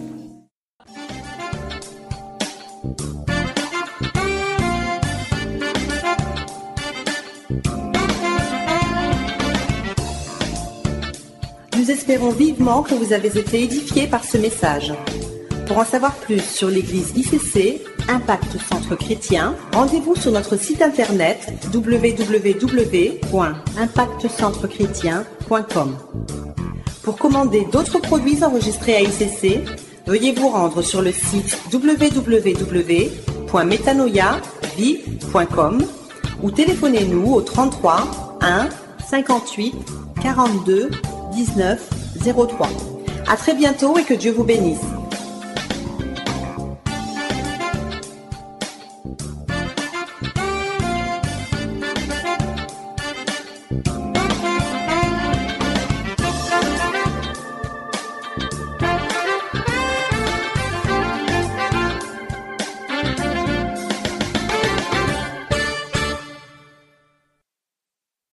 Nous espérons vivement que vous avez été édifiés par ce message. Pour en savoir plus sur l'église I C C, Impact Centre Chrétien, rendez-vous sur notre site internet w w w point impact centre chrétien point com. Pour commander d'autres produits enregistrés à I C C, veuillez vous rendre sur le site w w w point metanoia vie point com ou téléphonez-nous au trente-trois un cinquante-huit quarante-deux dix-neuf zéro trois. À très bientôt et que Dieu vous bénisse.